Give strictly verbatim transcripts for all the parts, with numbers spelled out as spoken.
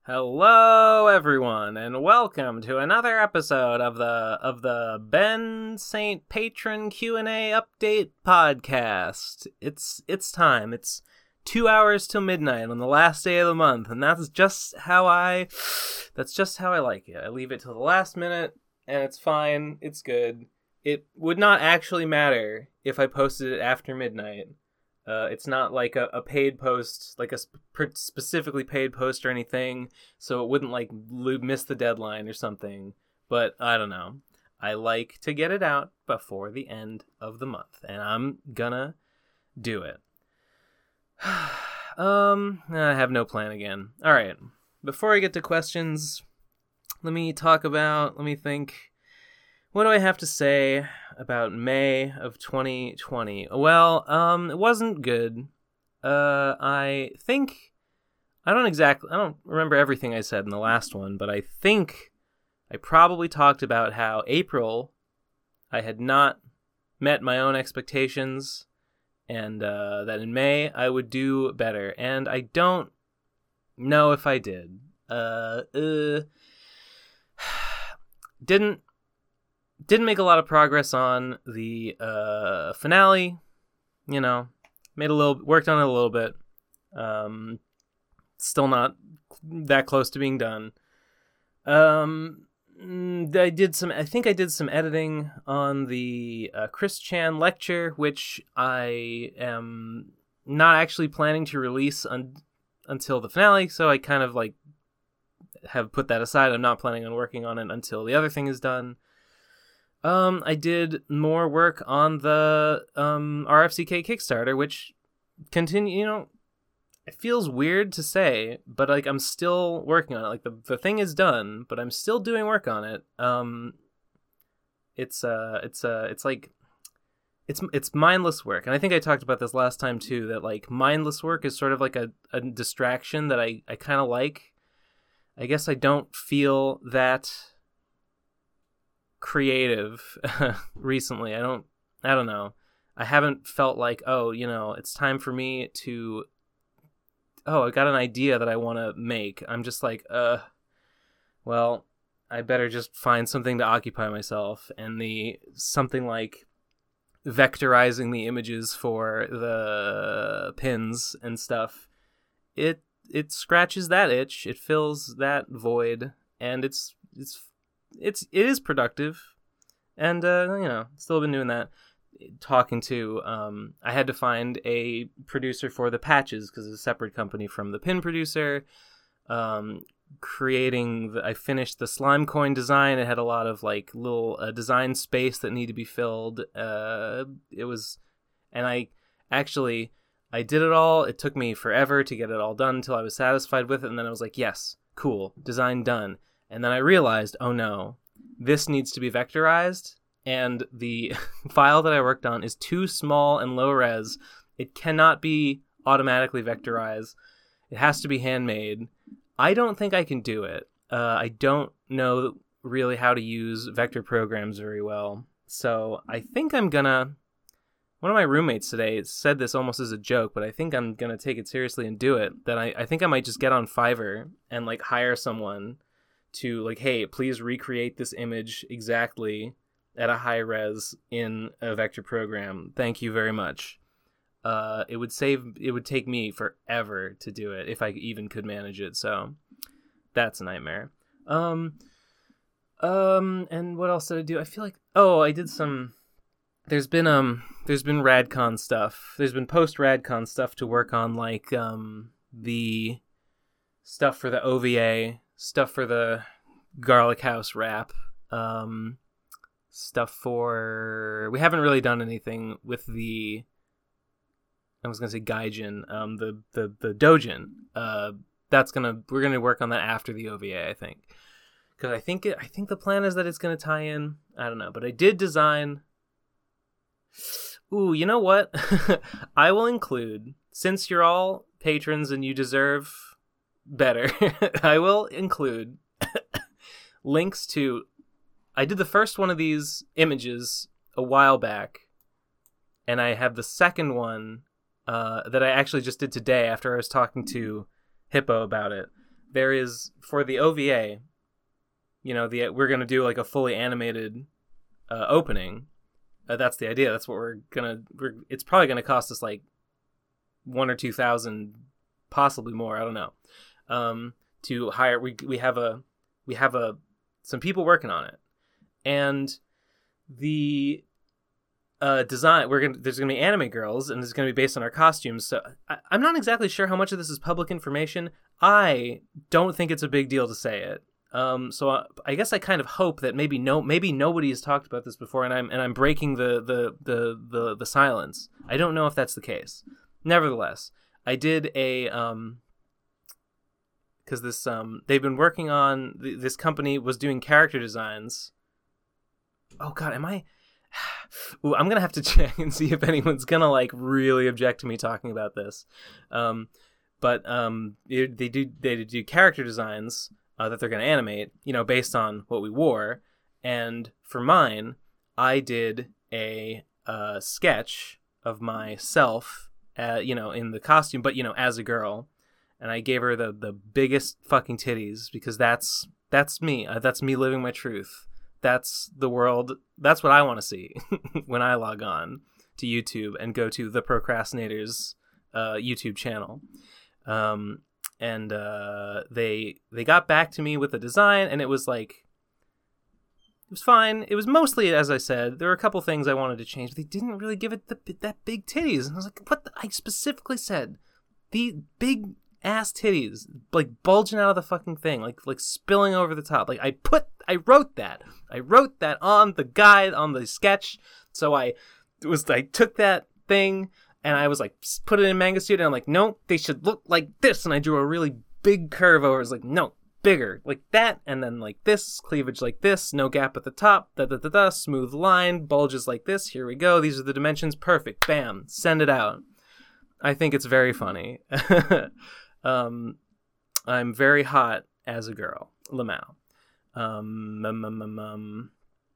Hello, everyone, and welcome to another episode of the of the Ben Saint Patron Q and A Update Podcast. It's it's time. It's two hours till midnight on the last day of the month, and that's just how I that's just how I like it. I leave it till the last minute, and it's fine. It's good. It would not actually matter if I posted it after midnight. Uh, it's not like a, a paid post, like a sp- specifically paid post or anything, so it wouldn't like lo- miss the deadline or something. But I don't know. I like to get it out before the end of the month, and I'm gonna do it. um, I have no plan again. All right. Before I get to questions, let me talk about. Let me think. What do I have to say about May of twenty twenty? Well, um, it wasn't good. Uh, I think, I don't exactly, I don't remember everything I said in the last one, but I think I probably talked about how April, I had not met my own expectations, and uh, that in May I would do better, and I don't know if I did. Uh, uh didn't, Didn't make a lot of progress on the uh, finale, you know, made a little, worked on it a little bit. Um, still not that close to being done. Um, I did some, I think I did some editing on the uh, Chris Chan lecture, which I am not actually planning to release un- until the finale. So I kind of like have put that aside. I'm not planning on working on it until the other thing is done. Um, I did more work on the um, R F C K Kickstarter, which continue, you know, it feels weird to say, but like I'm still working on it. Like the, the thing is done, but I'm still doing work on it. Um, it's uh, it's uh, it's like it's it's mindless work, and I think I talked about this last time too. That like mindless work is sort of like a, a distraction that I I kind of like. I guess I don't feel that creative recently. I don't I don't know. I haven't felt like, oh, you know, it's time for me to oh, I got an idea that I want to make. I'm just like, uh well, I better just find something to occupy myself, and the something like vectorizing the images for the pins and stuff. It it scratches that itch. It fills that void, and it's it's It's it is productive, and uh, you know, still been doing that. Talking to, um, I had to find a producer for the patches because it's a separate company from the pin producer. Um, creating, the, I finished the slime coin design. It had a lot of like little uh, design space that needed to be filled. Uh, it was, and I actually I did it all. It took me forever to get it all done until I was satisfied with it, and then I was like, yes, cool, design done. And then I realized, oh no, this needs to be vectorized, and the file that I worked on is too small and low res. It cannot be automatically vectorized. It has to be handmade. I don't think I can do it. Uh, I don't know really how to use vector programs very well. So I think I'm gonna... One of my roommates today said this almost as a joke, but I think I'm gonna take it seriously and do it. That I, I think I might just get on Fiverr and like hire someone to like, hey, please recreate this image exactly at a high res in a vector program. Thank you very much. Uh, it would save, it would take me forever to do it if I even could manage it. So that's a nightmare. Um, um, and what else did I do? I feel like, oh, I did some, there's been, um, there's been RadCon stuff. There's been post RadCon stuff to work on, like, um, the stuff for the O V A, stuff for the Garlic House wrap, um, stuff for... We haven't really done anything with the... I was gonna say Gaijin, um, the the the Dojin. Uh, that's gonna we're gonna work on that after the O V A, I think, because I think it, I think the plan is that it's gonna tie in. I don't know, but I did design. Ooh, you know what? I will include, since you're all patrons and you deserve better, I will include links to... I did the first one of these images a while back, and I have the second one uh, that I actually just did today after I was talking to Hippo about it. there is for the O V A, you know, the we're gonna do like a fully animated uh, opening. Uh, that's the idea. That's what we're gonna. We're, it's probably gonna cost us like one or two thousand, possibly more. I don't know. Um, to hire, we we have a we have a some people working on it, and the uh, design. We're gonna there's gonna be anime girls, and it's gonna be based on our costumes. So I, I'm not exactly sure how much of this is public information. I don't think it's a big deal to say it. Um, so I, I guess I kind of hope that maybe no, maybe nobody has talked about this before, and I'm and I'm breaking the the the the, the silence. I don't know if that's the case. Nevertheless, I did a um, because this um they've been working on this company was doing character designs. Oh God, am I? Ooh, I'm gonna have to check and see if anyone's gonna like really object to me talking about this. Um, but um, it, they do they do character designs. Uh, that they're going to animate, you know, based on what we wore. And for mine, I did a uh, sketch of myself, uh, you know, in the costume, but, you know, as a girl. And I gave her the, the biggest fucking titties because that's that's me. Uh, that's me living my truth. That's the world. That's what I want to see when I log on to YouTube and go to the Procrastinators uh, YouTube channel. Um And uh, they they got back to me with the design, and it was like, it was fine. It was mostly, as I said, there were a couple things I wanted to change, but they didn't really give it the, that big titties. And I was like, what? The? I specifically said the big ass titties, like bulging out of the fucking thing, like like spilling over the top. Like I put, I wrote that, I wrote that on the guide on the sketch. So I it was I took that thing. And I was like, put it in Manga Studio. And I'm like, no, they should look like this. And I drew a really big curve over. It's like, no, bigger, like that. And then like this, cleavage like this, no gap at the top, da da da da, smooth line, bulges like this. Here we go. These are the dimensions. Perfect. Bam. Send it out. I think it's very funny. um, I'm very hot as a girl. Lamau. Um, um, um, um, um,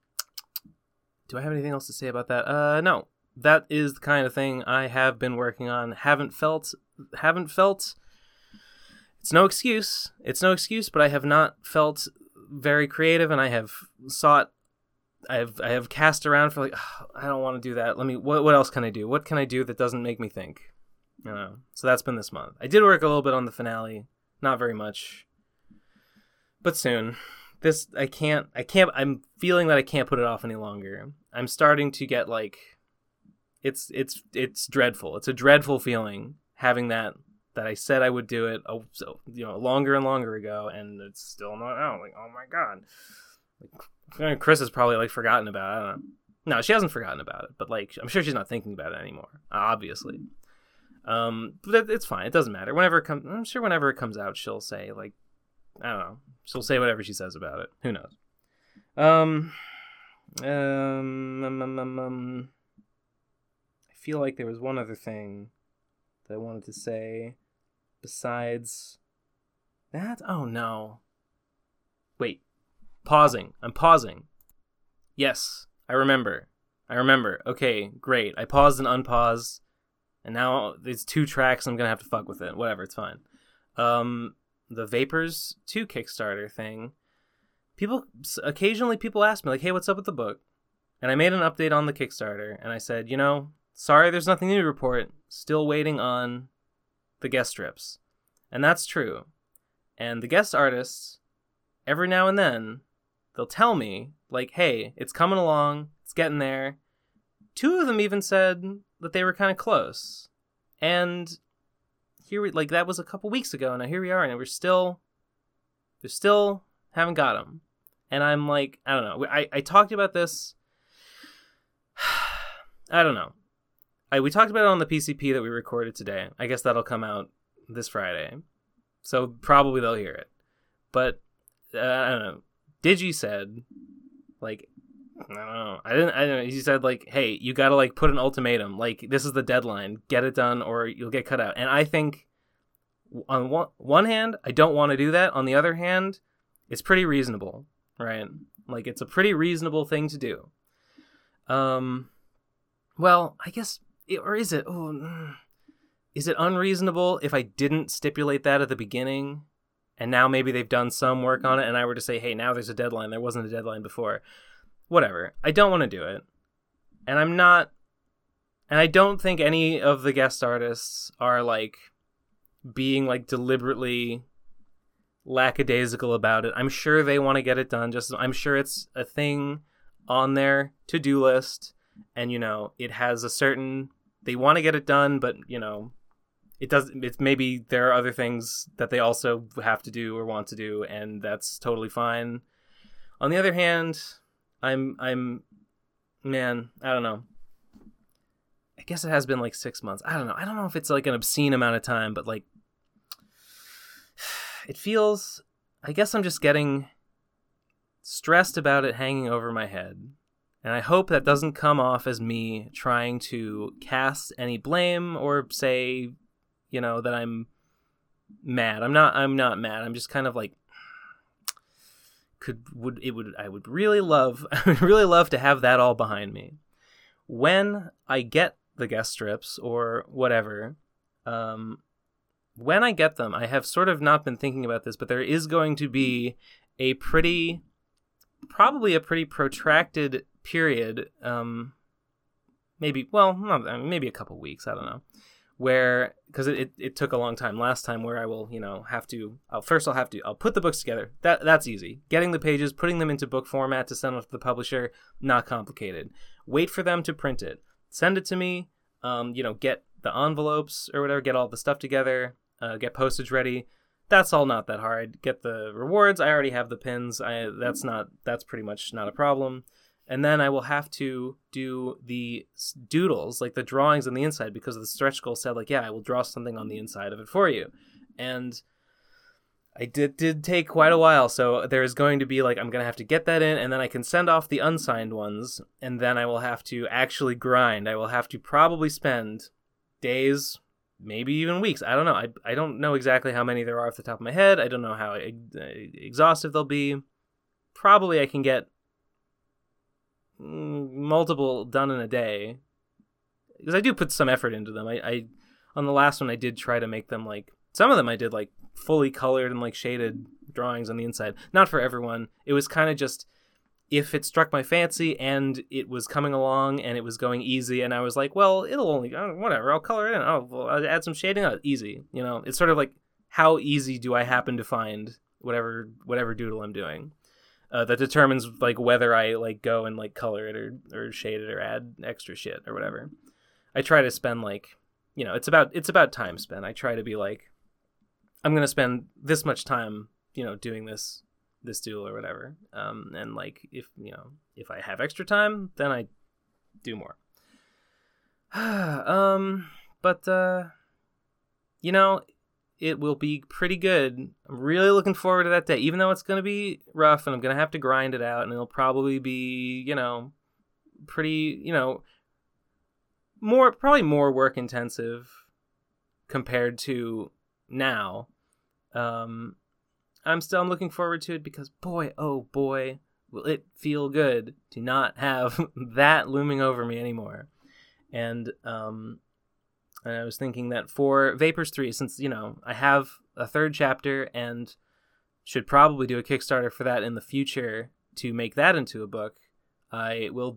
do I have anything else to say about that? Uh, no. That is the kind of thing I have been working on. Haven't felt, haven't felt, it's no excuse. It's no excuse, but I have not felt very creative, and I have sought, I have, I have cast around for like, oh, I don't want to do that. Let me, what, what else can I do? What can I do that doesn't make me think? You know, so that's been this month. I did work a little bit on the finale, not very much, but soon. This, I can't, I can't, I'm feeling that I can't put it off any longer. I'm starting to get like, It's it's it's dreadful. It's a dreadful feeling having that that I said I would do it, oh, so you know, longer and longer ago, and it's still not out. Like, oh my god, like, Chris has probably like forgotten about it. I don't know. No, she hasn't forgotten about it, but like I'm sure she's not thinking about it anymore. Obviously, um, but it's fine. It doesn't matter. Whenever it comes, I'm sure whenever it comes out, she'll say like, I don't know. She'll say whatever she says about it. Who knows? Um, um, um, um, um, um I feel like there was one other thing that I wanted to say besides that. Oh no. Wait. Pausing. I'm pausing. Yes, I remember. I remember. Okay, great. I paused and unpaused, and now there's two tracks and I'm going to have to fuck with it. Whatever, it's fine. Um, the Vapors two Kickstarter thing. People, occasionally people ask me, like, hey, what's up with the book? And I made an update on the Kickstarter, and I said, you know, sorry, there's nothing new to report. Still waiting on the guest strips. And that's true. And the guest artists, every now and then, they'll tell me, like, hey, it's coming along. It's getting there. Two of them even said that they were kind of close. And here we, like, that was a couple weeks ago. Now here we are, and we're still, we still haven't got them. And I'm like, I don't know. I, I talked about this. I don't know. I, we talked about it on the P C P that we recorded today. I guess that'll come out this Friday. So probably they'll hear it. But, uh, I don't know. Digi said, like, I don't know. I didn't, I don't know. He said, like, hey, you gotta, like, put an ultimatum. Like, this is the deadline. Get it done or you'll get cut out. And I think, on one, one hand, I don't want to do that. On the other hand, it's pretty reasonable, right? Like, it's a pretty reasonable thing to do. Um, well, I guess... Or is it, oh, is it unreasonable if I didn't stipulate that at the beginning? and now maybe they've done some work on it, and I were to say, hey, now there's a deadline. There wasn't a deadline before. Whatever. I don't want to do it. And I'm not... And I don't think any of the guest artists are, like, being, like, deliberately lackadaisical about it. I'm sure they want to get it done. Just I'm sure it's a thing on their to-do list, and, you know, it has a certain... They want to get it done, but, you know, it does. It's maybe there are other things that they also have to do or want to do, and that's totally fine. On the other hand, I'm, I'm, man, I don't know. I guess it has been like six months. I don't know. I don't know if it's like an obscene amount of time, but like, it feels, I guess I'm just getting stressed about it hanging over my head. And I hope that doesn't come off as me trying to cast any blame or say, you know, that I'm mad. I'm not, I'm not mad. I'm just kind of like, could, would, it would, I would really love, I would really love to have that all behind me. When I get the guest strips or whatever, um, when I get them, I have sort of not been thinking about this, but there is going to be a pretty, probably a pretty protracted period, um, maybe, well, not, maybe a couple weeks, I don't know, where, because it, it, it took a long time last time, where I will, you know, have to, I'll, first I'll have to, I'll put the books together. That That's easy. Getting the pages, putting them into book format to send off to the publisher, not complicated. Wait for them to print it. Send it to me, um, you know, get the envelopes or whatever, get all the stuff together, uh, get postage ready. That's all not that hard. Get the rewards. I already have the pins. I, that's not, that's pretty much not a problem. And then I will have to do the doodles, like the drawings on the inside, because the stretch goal said, like, yeah, I will draw something on the inside of it for you. And I did did take quite a while, so there's going to be, like, I'm going to have to get that in, and then I can send off the unsigned ones, and then I will have to actually grind. I will have to probably spend days, maybe even weeks. I don't know. I, I don't know exactly how many there are off the top of my head. I don't know how ex- exhaustive they'll be. Probably I can get multiple done in a day, because I do put some effort into them. I, I on the last one I did try to make them, like, some of them I did like fully colored and like shaded drawings on the inside. Not for everyone. It was kind of just if it struck my fancy and it was coming along and it was going easy, and I was like, well, it'll only, oh, whatever, I'll color it in. Oh, well, I'll add some shading. Oh, easy. You know, it's sort of like, how easy do I happen to find whatever whatever doodle I'm doing? Uh, that determines, like, whether I, like, go and, like, color it or, or shade it or add extra shit or whatever. I try to spend, like, you know, it's about it's about time spent. I try to be like, I'm going to spend this much time, you know, doing this this doodle or whatever. Um, and, like, if, you know, if I have extra time, then I do more. um, but, uh, you know, it will be pretty good. I'm really looking forward to that day, even though it's going to be rough and I'm going to have to grind it out, and it'll probably be, you know, pretty, you know, more, probably more work intensive compared to now. Um, I'm still, I'm looking forward to it because boy, oh boy, will it feel good to not have that looming over me anymore. And, um, And I was thinking that for Vapors three, since, you know, I have a third chapter and should probably do a Kickstarter for that in the future to make that into a book, I will...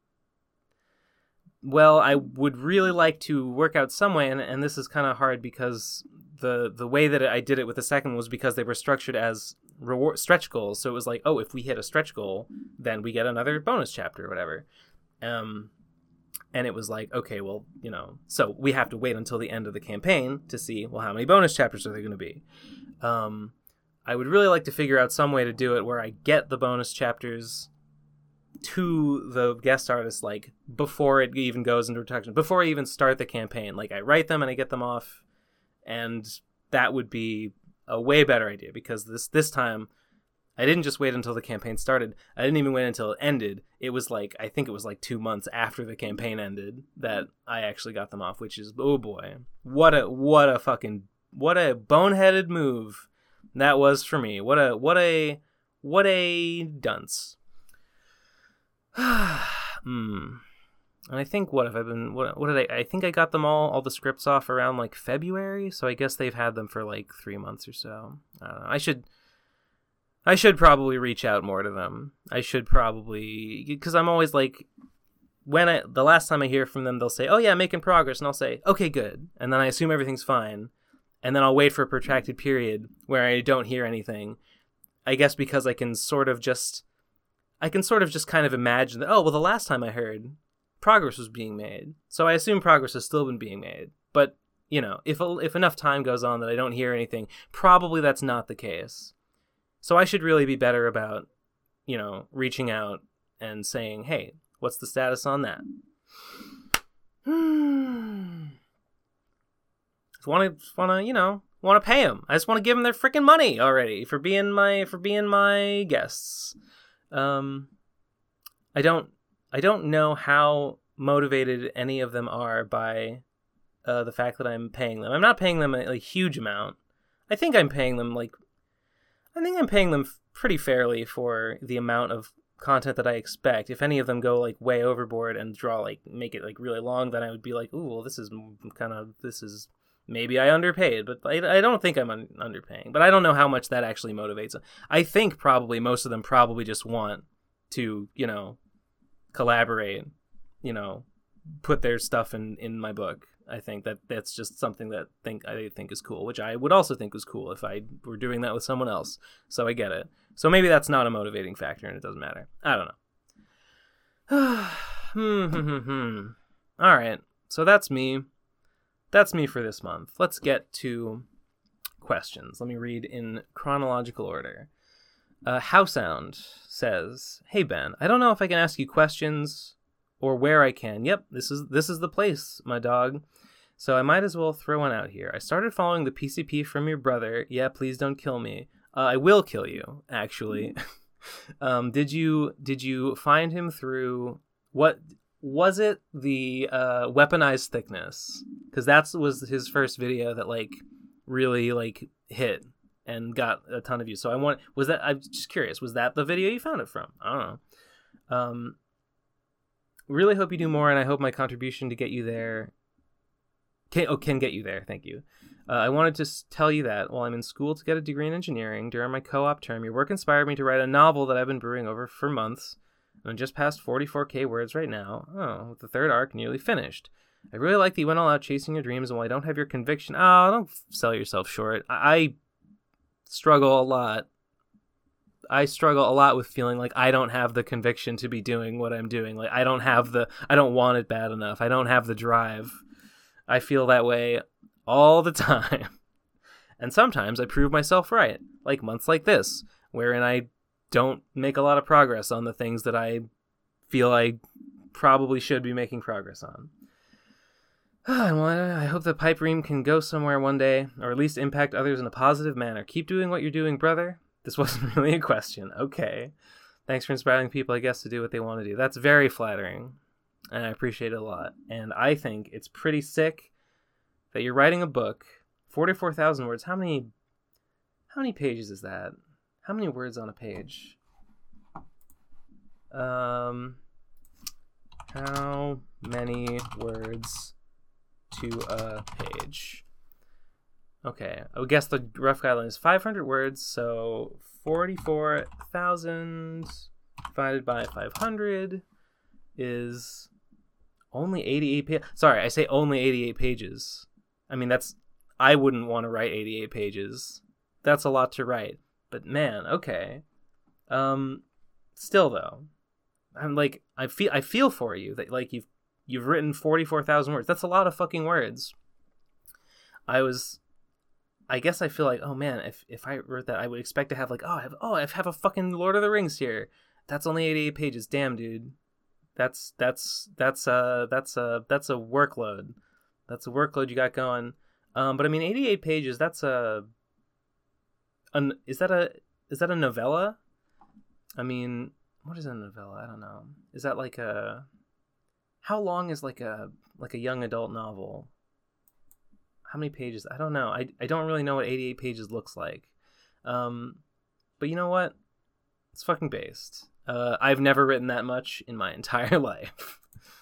Well, I would really like to work out some way, and, and this is kind of hard because the the way that I did it with the second was because they were structured as reward stretch goals. So it was like, oh, if we hit a stretch goal, then we get another bonus chapter or whatever. Um... And it was like, okay, well, you know, so we have to wait until the end of the campaign to see, well, how many bonus chapters are there going to be? Um, I would really like to figure out some way to do it where I get the bonus chapters to the guest artists, like, before it even goes into production, before I even start the campaign. Like, I write them and I get them off, and that would be a way better idea, because this this time... I didn't just wait until the campaign started. I didn't even wait until it ended. It was like, I think it was like two months after the campaign ended that I actually got them off, which is, oh boy, what a, what a fucking, what a boneheaded move that was for me. What a, what a, what a dunce. mm. And I think, what have I been, what, what did I, I think I got them all, all the scripts off around like February. So I guess they've had them for like three months or so. I don't know. I should, I should probably reach out more to them. I should probably, because I'm always like, when I, the last time I hear from them, they'll say, oh yeah, making progress. And I'll say, okay, good. And then I assume everything's fine. And then I'll wait for a protracted period where I don't hear anything. I guess because I can sort of just, I can sort of just kind of imagine that, oh, well, the last time I heard, progress was being made. So I assume progress has still been being made. But, you know, if if enough time goes on that I don't hear anything, probably that's not the case. So I should really be better about, you know, reaching out and saying, hey, what's the status on that? Just want to, want to, you know, want to pay them. I just want to give them their freaking money already for being my for being my guests. Um, I don't I don't know how motivated any of them are by uh, the fact that I'm paying them. I'm not paying them a, a huge amount. I think I'm paying them like I think I'm paying them pretty fairly for the amount of content that I expect. If any of them go like way overboard and draw like make it like really long, then I would be like, ooh, well, this is kind of this is maybe I underpaid, but I, I don't think I'm un- underpaying. But I don't know how much that actually motivates them. I think probably most of them probably just want to, you know, collaborate, you know, put their stuff in, in my book. I think that that's just something that think I think is cool, which I would also think was cool if I were doing that with someone else. So I get it. So maybe that's not a motivating factor and it doesn't matter. I don't know. hmm, hmm, hmm. All right. So that's me. That's me for this month. Let's get to questions. Let me read in chronological order. Uh, Howsound says, "Hey Ben, I don't know if I can ask you questions or where I can. Yep, this is this is the place, my dog. So I might as well throw one out here. I started following the P C P from your brother. Yeah, please don't kill me. Uh, I will kill you, actually. um, did you did you find him through what was it? The uh, weaponized thickness? Because that was his first video that like really like hit and got a ton of views. So I want was that I'm just curious. Was that the video you found it from? I don't know. Um, really hope you do more, and I hope my contribution to get you there can oh can get you there. Thank you. Uh, I wanted to s- tell you that while I'm in school to get a degree in engineering during my co-op term, your work inspired me to write a novel that I've been brewing over for months. I'm just past forty-four k words right now. Oh, with the third arc nearly finished. I really like that you went all out chasing your dreams, and while I don't have your conviction, oh, don't sell yourself short. I, I struggle a lot. I struggle a lot with feeling like I don't have the conviction to be doing what I'm doing. Like I don't have the, I don't want it bad enough. I don't have the drive. I feel that way all the time. And sometimes I prove myself right, like months like this, wherein I don't make a lot of progress on the things that I feel I probably should be making progress on. I hope the pipe dream can go somewhere one day, or at least impact others in a positive manner. Keep doing what you're doing, brother. This wasn't really a question. Okay. Thanks for inspiring people, I guess, to do what they want to do. That's very flattering, and I appreciate it a lot. And I think it's pretty sick that you're writing a book, forty-four thousand words. How many, how many pages is that? How many words on a page? Um, how many words to a page? Okay, I would guess the rough guideline is five hundred words, so forty-four thousand divided by five hundred is only eighty-eight pages. Sorry, I say only eighty-eight pages. I mean, that's, I wouldn't want to write eighty-eight pages. That's a lot to write. But man, okay. Um, still though, I'm like, I feel, I feel for you that like you've, you've written forty-four thousand words. That's a lot of fucking words. I was, I guess I feel like, oh man, if, if I wrote that, I would expect to have like, oh, I have, oh, I have a fucking Lord of the Rings here. That's only eighty-eight pages. Damn, dude. That's, that's, that's, uh, that's a, that's a workload. That's a workload you got going. Um, but I mean, eighty-eight pages, that's a, an, is that a, is that a novella? I mean, what is a novella? I don't know. Is that like a, how long is like a, like a young adult novel? How many pages? I don't know. I, I don't really know what eighty-eight pages looks like. Um, but you know what? It's fucking based. Uh, I've never written that much in my entire life.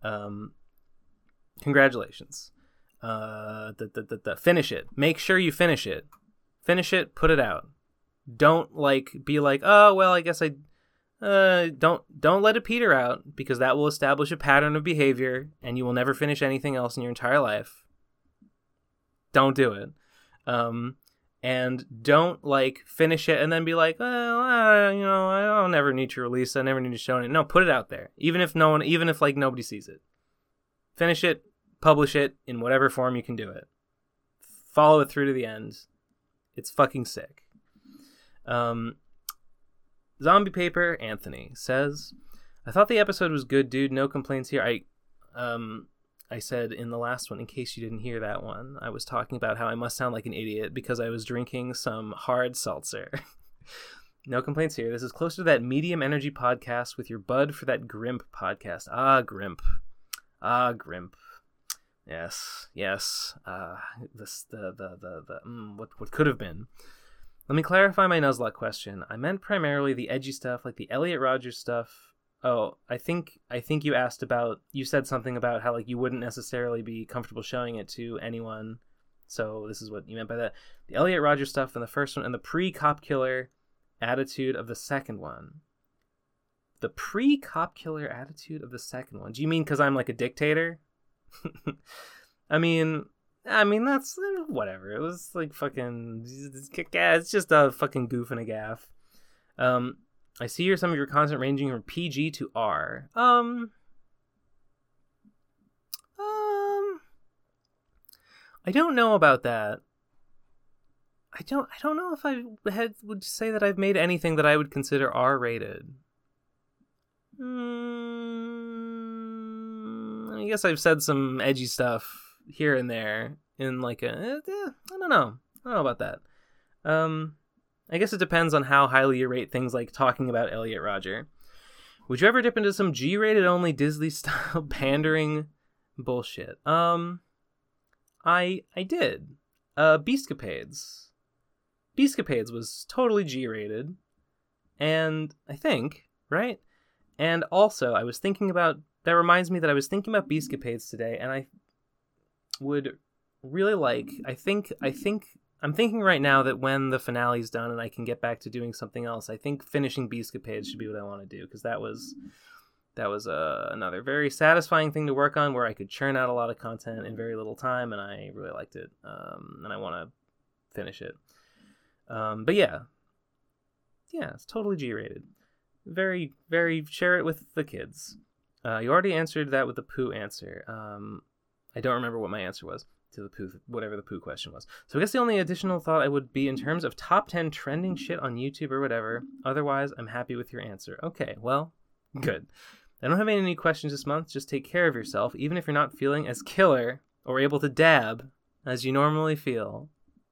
Um, congratulations. Uh, the, the, the, the, finish it. Make sure you finish it. Finish it. Put it out. Don't like be like, oh well, I guess I. Uh, don't don't let it peter out, because that will establish a pattern of behavior, and you will never finish anything else in your entire life. Don't do it. Um, and don't like finish it and then be like, well, uh, you know, I'll never need to release it. I never need to show it. No, put it out there, even if no one, even if like nobody sees it. Finish it. Publish it in whatever form you can do it. Follow it through to the end. It's fucking sick. Um, Zombie Paper Anthony says, I thought the episode was good, dude. No complaints here. I, um, I said in the last one, in case you didn't hear that one, I was talking about how I must sound like an idiot because I was drinking some hard seltzer. No complaints here. This is closer to that medium energy podcast with your bud for that Grimp podcast. Ah, Grimp. Ah, Grimp. Yes, yes. Uh, this the the the, the mm, what what could have been. Let me clarify my Nuzlocke question. I meant primarily the edgy stuff, like the Elliot Rodgers stuff. Oh, I think I think you asked about. You said something about how like you wouldn't necessarily be comfortable showing it to anyone. So this is what you meant by that. The Elliot Rodgers stuff in the first one, and the pre-cop killer attitude of the second one. The pre-cop killer attitude of the second one. Do you mean because I'm like a dictator? I mean, I mean that's whatever. It was like fucking. It's just a fucking goof and a gaff. Um, I see here some of your content ranging from P G to R. Um, um, I don't know about that. I don't. I don't know if I had would say that I've made anything that I would consider R-rated. Hmm. I guess I've said some edgy stuff here and there in like a, eh, I don't know. I don't know about that. Um, I guess it depends on how highly you rate things like talking about Elliot Rodger. Would you ever dip into some G-rated only Disney style pandering bullshit? Um, I I did. Uh, Beastcapades. Beastcapades was totally G-rated, and I think, right? And also, I was thinking about. That reminds me that I was thinking about Beastcapades today, and I would really like. I think. I think. I'm thinking right now that when the finale's done and I can get back to doing something else, I think finishing Beastcapades should be what I want to do, because that was that was uh, another very satisfying thing to work on, where I could churn out a lot of content in very little time, and I really liked it. Um, and I want to finish it. Um, but yeah, yeah, it's totally G-rated. Very, very. Share it with the kids. Uh, you already answered that with the poo answer. Um, I don't remember what my answer was to the poo, whatever the poo question was. So I guess the only additional thought I would be in terms of top ten trending shit on YouTube or whatever. Otherwise, I'm happy with your answer. Okay, well, good. I don't have any new questions this month. Just take care of yourself, even if you're not feeling as killer or able to dab as you normally feel.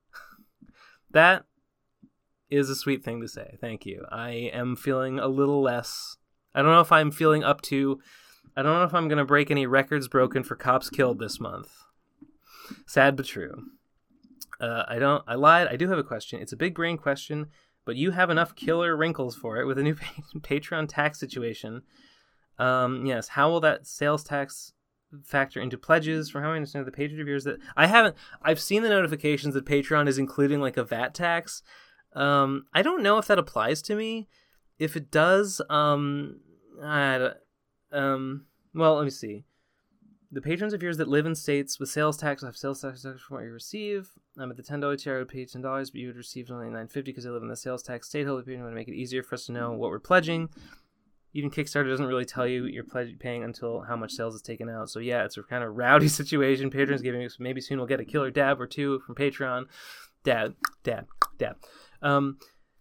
That is a sweet thing to say. Thank you. I am feeling a little less. I don't know if I'm feeling up to. I don't know if I'm going to break any records broken for cops killed this month. Sad but true. Uh, I don't. I lied. I do have a question. It's a big brain question, but you have enough killer wrinkles for it with a new Patreon tax situation. Um, yes. How will that sales tax factor into pledges? For how I understand the Patreon reviewers that I haven't. I've seen the notifications that Patreon is including like a V A T tax. Um, I don't know if that applies to me. If it does, um, I, um, well, let me see. The patrons of yours that live in states with sales tax will have sales tax for what you receive. Um, at the ten dollars tier, I would pay ten dollars, but you would receive only nine dollars and fifty cents because they live in the sales tax state. Hopefully, to make it easier for us to know what we're pledging. Even Kickstarter doesn't really tell you you're pledge- paying until how much sales is taken out. So yeah, it's a kind of rowdy situation. Patrons giving us, maybe soon we'll get a killer dab or two from Patreon. Dab, dab, dab. Um,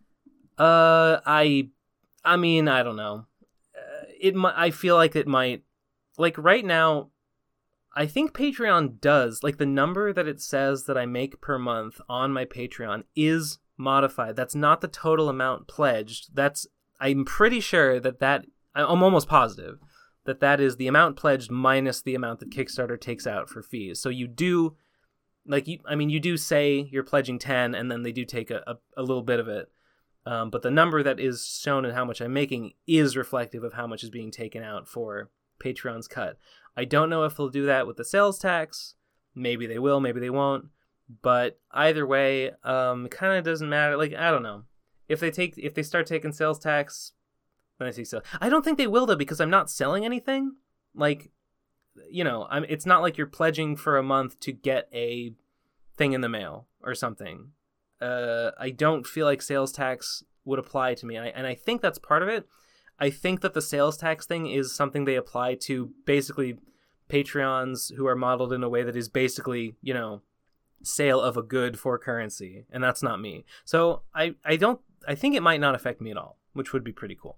uh, I... I mean, I don't know. Uh, it. I feel like it might. Like right now, I think Patreon does. Like the number that it says that I make per month on my Patreon is modified. That's not the total amount pledged. That's. I'm pretty sure that that. I'm almost positive that that is the amount pledged minus the amount that Kickstarter takes out for fees. So you do, like you. I mean, you do say you're pledging ten, and then they do take a, a, a little bit of it. Um, but the number that is shown and how much I'm making is reflective of how much is being taken out for Patreon's cut. I don't know if they'll do that with the sales tax. Maybe they will, maybe they won't. But either way, um, it kind of doesn't matter. Like, I don't know. If they take, if they start taking sales tax, then I see sales. I don't think they will though, because I'm not selling anything. Like, you know, I'm. It's not like you're pledging for a month to get a thing in the mail or something. Uh, I don't feel like sales tax would apply to me, and I, and I think that's part of it. I think that the sales tax thing is something they apply to basically Patreons who are modeled in a way that is basically, you know, sale of a good for currency, and that's not me. So I, I don't I think it might not affect me at all, which would be pretty cool.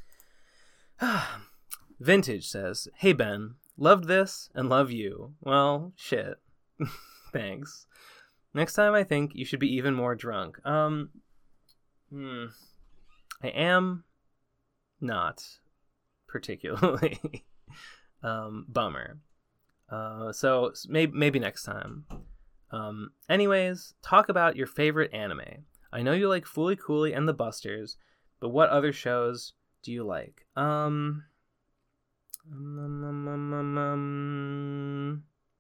Vintage says, "Hey Ben, loved this and love you." Well, shit. Thanks. Next time I think you should be even more drunk. Um hmm, I am not particularly. um bummer. Uh so maybe maybe next time. Um, anyways, talk about your favorite anime. I know you like Fooly Cooly and the Busters, but what other shows do you like? Um, um, um, um, um, um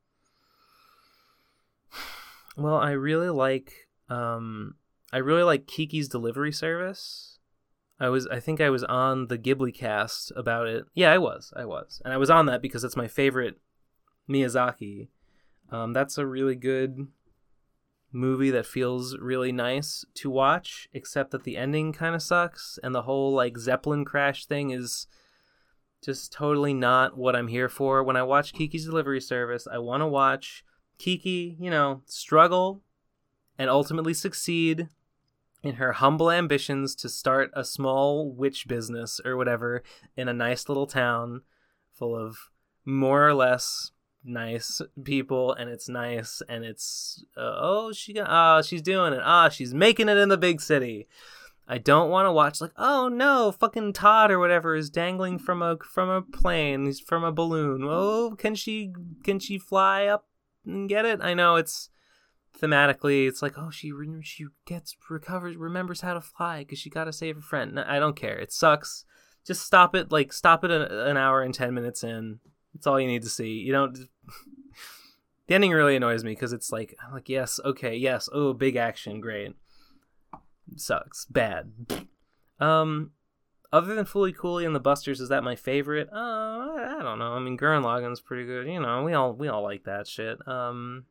well, I really like, um, I really like Kiki's Delivery Service. I was, I think I was on the Ghibli cast about it. Yeah, I was, I was, and I was on that because it's my favorite Miyazaki. Um, that's a really good movie that feels really nice to watch, except that the ending kind of sucks, and the whole like Zeppelin crash thing is just totally not what I'm here for. When I watch Kiki's Delivery Service, I want to watch Kiki, you know, struggle and ultimately succeed in her humble ambitions to start a small witch business or whatever in a nice little town full of more or less nice people, and it's nice, and it's uh, oh she got ah oh, she's doing it, ah she's making it in the big city. I don't want to watch like, oh no, fucking Todd or whatever is dangling from a from a plane, he's from a balloon. Oh, can she can she fly up and get it? I know it's thematically it's like, oh, she she gets recovers remembers how to fly because she got to save a friend. I don't care, it sucks. Just stop it, like stop it a, an hour and ten minutes in. It's all you need to see. You don't. The ending really annoys me because it's like, I'm like, yes, okay, yes, oh, big action, great. Sucks, bad. Um, other than Fooly Cooly and the Busters, is that my favorite? Uh, I don't know. I mean, Gurren Lagann's pretty good. You know, we all we all like that shit. Um,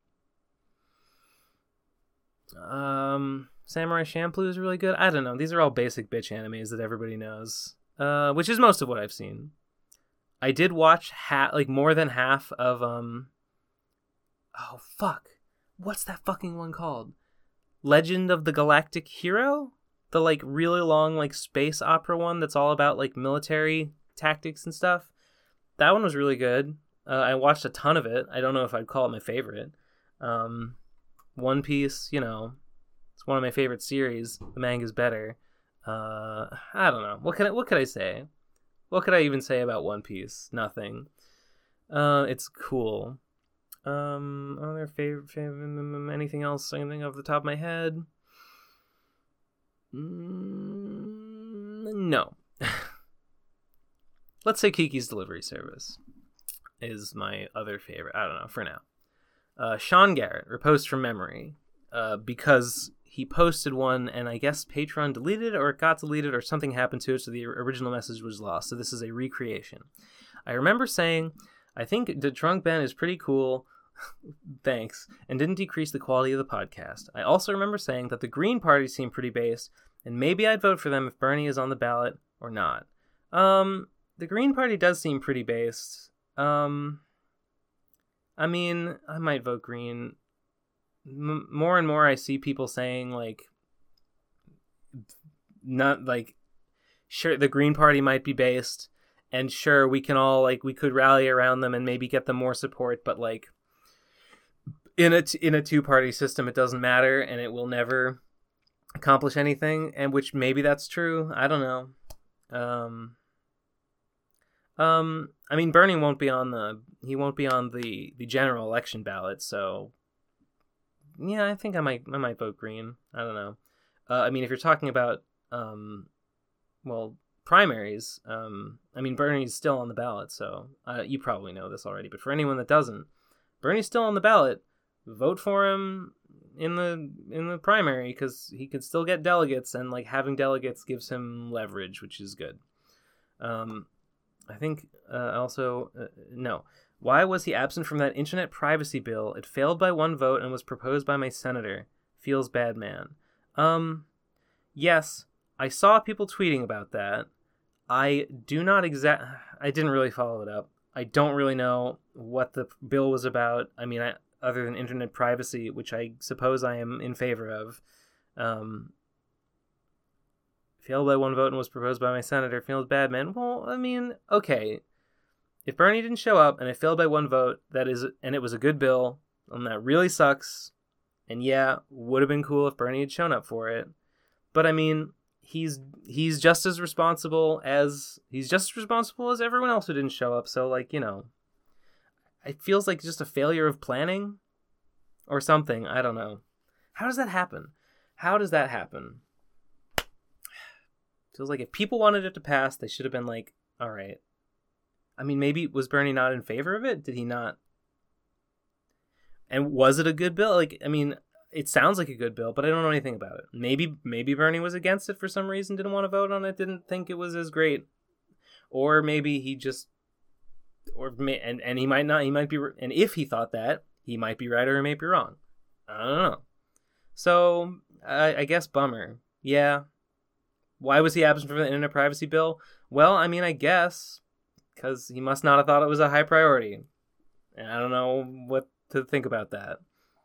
um, Samurai Champloo is really good. I don't know. These are all basic bitch animes that everybody knows. Uh, which is most of what I've seen. I did watch ha- like more than half of um oh fuck. What's that fucking one called? Legend of the Galactic Hero? The like really long like space opera one that's all about like military tactics and stuff. That one was really good. Uh, I watched a ton of it. I don't know if I'd call it my favorite. Um One Piece, you know, it's one of my favorite series. The manga's better. Uh I don't know. What can I what could I say? What could I even say about One Piece? Nothing. Uh, it's cool. Um, other favorite, favorite, anything else? Anything off the top of my head? Mm, no. Let's say Kiki's Delivery Service is my other favorite. I don't know, for now. Uh, Sean Garrett, repost from memory, uh, because he posted one, and I guess Patreon deleted it, or it got deleted, or something happened to it, so the original message was lost. So this is a recreation. I remember saying, I think the Drunk Ben is pretty cool, thanks, and didn't decrease the quality of the podcast. I also remember saying that the Green Party seemed pretty based, and maybe I'd vote for them if Bernie is on the ballot or not. Um, the Green Party does seem pretty based. Um, I mean, I might vote Green. M- more and more I see people saying like not like sure the Green Party might be based, and sure we can all like we could rally around them and maybe get them more support, but like in a t- in a two-party system it doesn't matter and it will never accomplish anything, and which maybe that's true. I don't know. Um um I mean, Bernie won't be on the he won't be on the the general election ballot, so yeah, I think I might I might vote Green. I don't know. Uh, I mean, if you're talking about, um, well, primaries, um, I mean, Bernie's still on the ballot, so uh, you probably know this already, but for anyone that doesn't, Bernie's still on the ballot. Vote for him in the in the primary, because he can still get delegates, and like having delegates gives him leverage, which is good. Um, I think uh, also uh, no. Why was he absent from that internet privacy bill? It failed by one vote and was proposed by my senator. Feels bad, man. Um, yes, I saw people tweeting about that. I do not exact. I didn't really follow it up. I don't really know what the bill was about. I mean, I, other than internet privacy, which I suppose I am in favor of. Um, failed by one vote and was proposed by my senator. Feels bad, man. Well, I mean, okay. If Bernie didn't show up and it failed by one vote, that is, and it was a good bill, and that really sucks. And yeah, would have been cool if Bernie had shown up for it. But I mean, he's he's just as responsible as he's just as responsible as everyone else who didn't show up. So like, you know, it feels like just a failure of planning or something. I don't know. How does that happen? How does that happen? Feels like if people wanted it to pass, they should have been like, all right. I mean, maybe was Bernie not in favor of it? Did he not? And was it a good bill? Like, I mean, it sounds like a good bill, but I don't know anything about it. Maybe maybe Bernie was against it for some reason, didn't want to vote on it, didn't think it was as great. Or maybe he just, or and, and he might not, he might be, and if he thought that, he might be right or he might be wrong. I don't know. So, I, I guess bummer. Yeah. Why was he absent from the internet privacy bill? Well, I mean, I guess because he must not have thought it was a high priority. And I don't know what to think about that.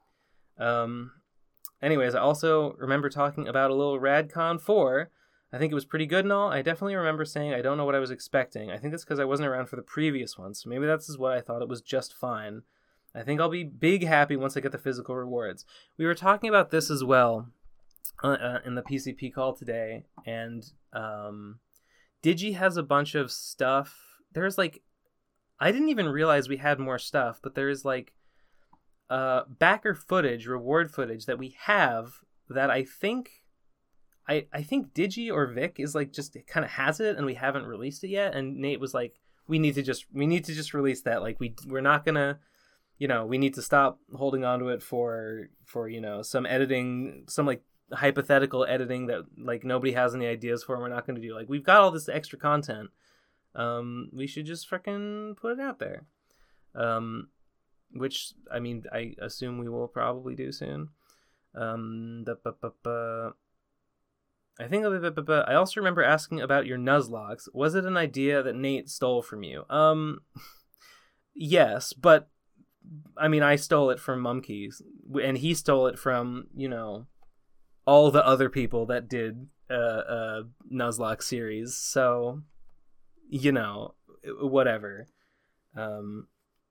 Um, anyways, I also remember talking about a little RadCon four. I think it was pretty good and all. I definitely remember saying I don't know what I was expecting. I think that's because I wasn't around for the previous one, so maybe that's what I thought. It was just fine. I think I'll be big happy once I get the physical rewards. We were talking about this as well uh, in the P C P call today, and um, Digi has a bunch of stuff. There's like, I didn't even realize we had more stuff, but there's like uh, backer footage, reward footage that we have that I think, I, I think Digi or Vic is like just kind of has it and we haven't released it yet. And Nate was like, we need to just, we need to just release that. Like we, we're not gonna, you know, we need to stop holding on to it for, for, you know, some editing, some like hypothetical editing that like nobody has any ideas for and we're not going to do. Like we've got all this extra content. Um, we should just freaking put it out there. Um, which, I mean, I assume we will probably do soon. Um, the, bu- bu- bu- I think bu- bu- bu- I also remember asking about your Nuzlockes. Was it an idea that Nate stole from you? Um, yes, but I mean, I stole it from Mumkeys, and he stole it from, you know, all the other people that did uh, uh, Nuzlocke series. So, you know, whatever. Um,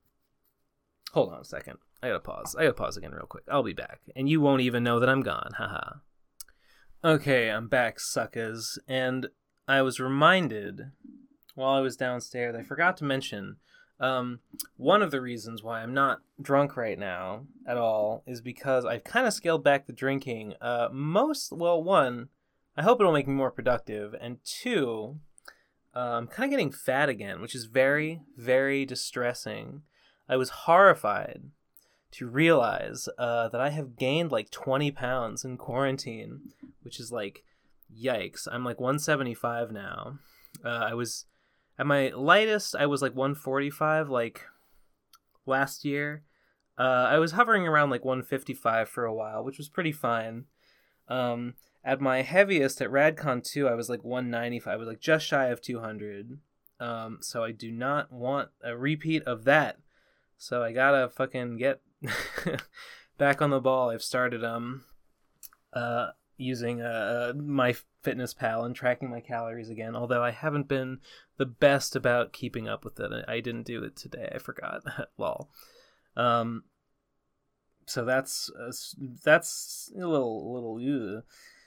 hold on a second. I gotta pause. I gotta pause again real quick. I'll be back. And you won't even know that I'm gone. Haha. Okay, I'm back, suckers. And I was reminded while I was downstairs, I forgot to mention, um, one of the reasons why I'm not drunk right now at all is because I've kind of scaled back the drinking. Uh, most, well, one, I hope it'll make me more productive. And two, Uh, I'm kind of getting fat again, which is very, very distressing. I was horrified to realize uh, that I have gained like twenty pounds in quarantine, which is like, yikes. I'm like one seventy-five now. Uh, I was, at my lightest, I was like one forty-five like last year. Uh, I was hovering around like one fifty-five for a while, which was pretty fine. Um... At my heaviest, at RadCon two, I was like one ninety-five. I was like just shy of two hundred. Um, so I do not want a repeat of that. So I gotta fucking get back on the ball. I've started um uh using uh MyFitnessPal and tracking my calories again. Although I haven't been the best about keeping up with it. I didn't do it today. I forgot. Lol. Um. So that's uh, that's a little a little. Ugh.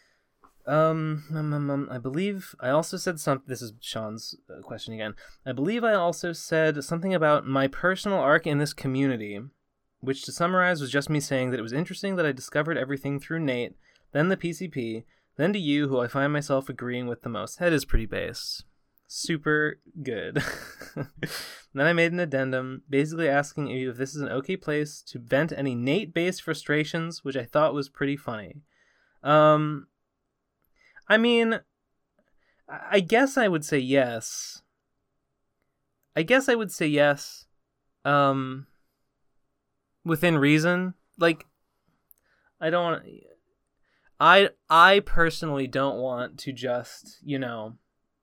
Um, um, um, um, I believe I also said something. This is Sean's uh, question again. I believe I also said something about my personal arc in this community, which to summarize was just me saying that it was interesting that I discovered everything through Nate, then the P C P, then to you, who I find myself agreeing with the most. That is pretty based. super good. Then I made an addendum basically asking you if this is an okay place to vent any Nate-based frustrations, which I thought was pretty funny. Um, I mean, I guess I would say yes. I guess I would say yes. Um, within reason. Like, I don't want to... I, I personally don't want to just, you know...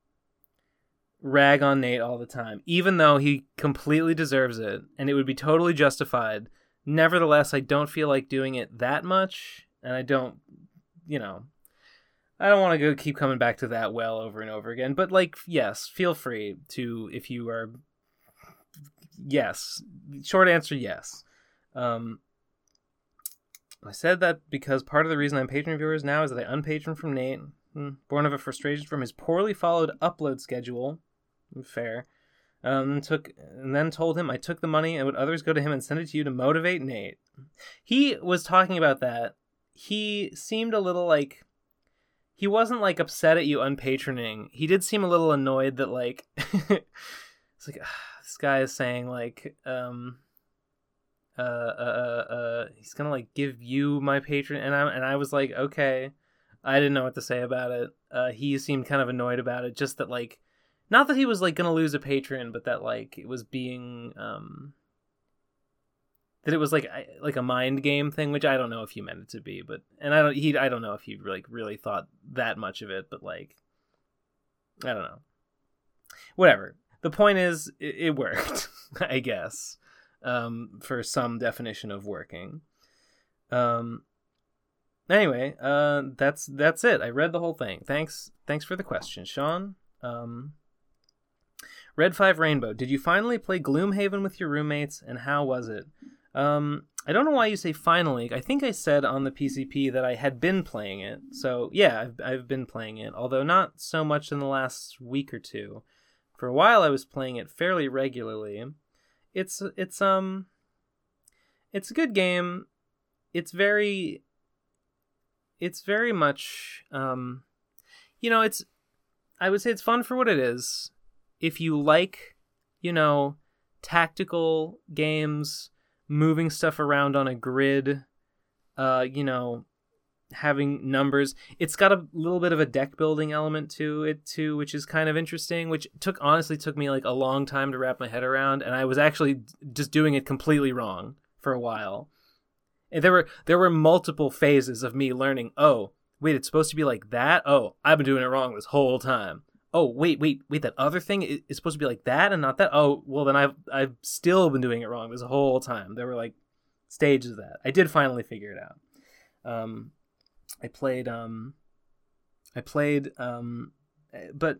rag on Nate all the time, even though he completely deserves it and it would be totally justified. Nevertheless, I don't feel like doing it that much, and I don't, you know, I don't want to go keep coming back to that well over and over again. But like, yes, feel free to, if you are, yes, short answer, yes. Um, I said that because part of the reason I'm Patreon viewers now is that I unpatroned from Nate, born of a frustration from his poorly followed upload schedule. Fair. Um, and took and then told him I took the money and would others go to him and send it to you to motivate Nate. He was talking about that. He seemed a little like he wasn't like upset at you unpatroning. He did seem a little annoyed that like it's like ah, this guy is saying like um uh uh uh, uh he's gonna like give you my patron, and I and I was like, okay. I didn't know what to say about it. Uh, he seemed kind of annoyed about it, just that like. Not that he was like gonna lose a patron, but that like it was being um that it was like like a mind game thing, which I don't know if he meant it to be, but and I don't he I don't know if he like really thought that much of it, but like I don't know. Whatever. The point is, it, it worked, I guess, um, for some definition of working. Um. Anyway, uh, that's that's it. I read the whole thing. Thanks, thanks for the question, Sean. Um. Red five Rainbow, did you finally play Gloomhaven with your roommates, and how was it? Um, I don't know why you say finally. I think I said on the P C P that I had been playing it. So, yeah, I've, I've been playing it, although not so much in the last week or two. For a while, I was playing it fairly regularly. It's, it's, um, it's a good game. It's very, it's very much, um, you know, it's, I would say it's fun for what it is. If you like, you know, tactical games, moving stuff around on a grid, uh, you know, having numbers, it's got a little bit of a deck building element to it too, which is kind of interesting, which took honestly took me like a long time to wrap my head around, and I was actually just doing it completely wrong for a while. And there were there were multiple phases of me learning, oh, wait, it's supposed to be like that? Oh, I've been doing it wrong this whole time. Oh, wait, wait, wait, that other thing is supposed to be like that and not that? Oh, well, then I've I've still been doing it wrong this whole time. There were, like, stages of that. I did finally figure it out. Um, I played, um, I played, um, but,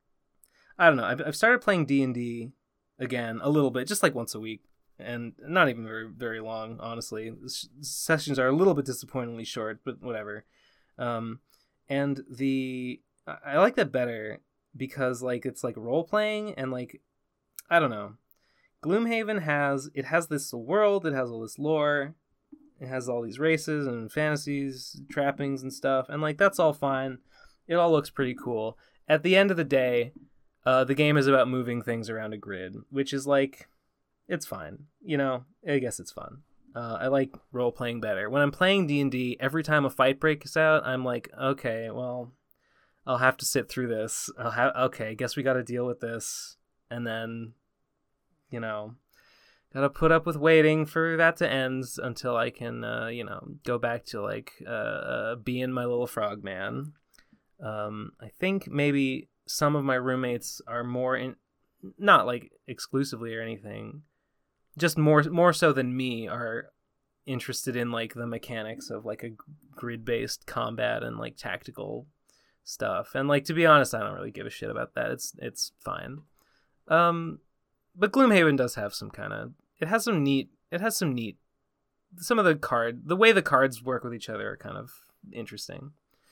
I don't know. I've, I've started playing D and D again a little bit, just, like, once a week. And not even very, very long, honestly. S- sessions are a little bit disappointingly short, but whatever. Um, and the... I like that better. Because, like, it's, like, role-playing, and, like, I don't know. Gloomhaven has, it has this world, it has all this lore, it has all these races and fantasies, trappings and stuff, and, like, that's all fine. It all looks pretty cool. At the end of the day, uh, the game is about moving things around a grid, which is, like, it's fine. You know, I guess it's fun. Uh, I like role-playing better. When I'm playing D and D, every time a fight breaks out, I'm like, okay, well... I'll have to sit through this. I'll have okay, guess we got to deal with this. And then, you know, got to put up with waiting for that to end until I can, uh, you know, go back to, like, uh, uh, being my little frog man. Um, I think maybe some of my roommates are more in, not, like, exclusively or anything, just more more so than me, are interested in, like, the mechanics of, like, a grid-based combat and, like, tactical stuff. And, like, to be honest, I don't really give a shit about that. It's it's fine. Um, but Gloomhaven does have some kind of... It has some neat... It has some neat... Some of the card... The way the cards work with each other are kind of interesting.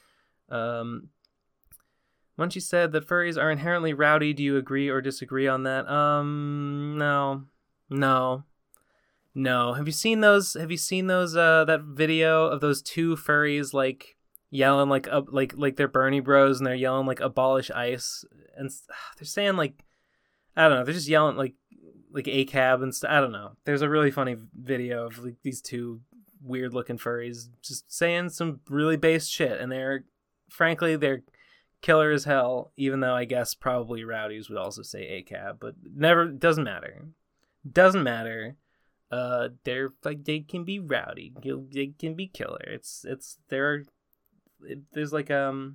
Um, Munchie said that furries are inherently rowdy. Do you agree or disagree on that? Um, no. No. No. Have you seen those... Have you seen those... Uh, that video of those two furries, like... yelling like up like like they're Bernie Bros, and they're yelling like abolish ICE and they're saying like, I don't know, they're just yelling like like A C A B and stuff. I don't know. There's a really funny video of like these two weird looking furries just saying some really base shit, and they're frankly they're killer as hell, even though I guess probably rowdies would also say A C A B, but never, doesn't matter. Doesn't matter. Uh, they're like, they can be rowdy. They can be killer. It's, it's, there it, there's like, um,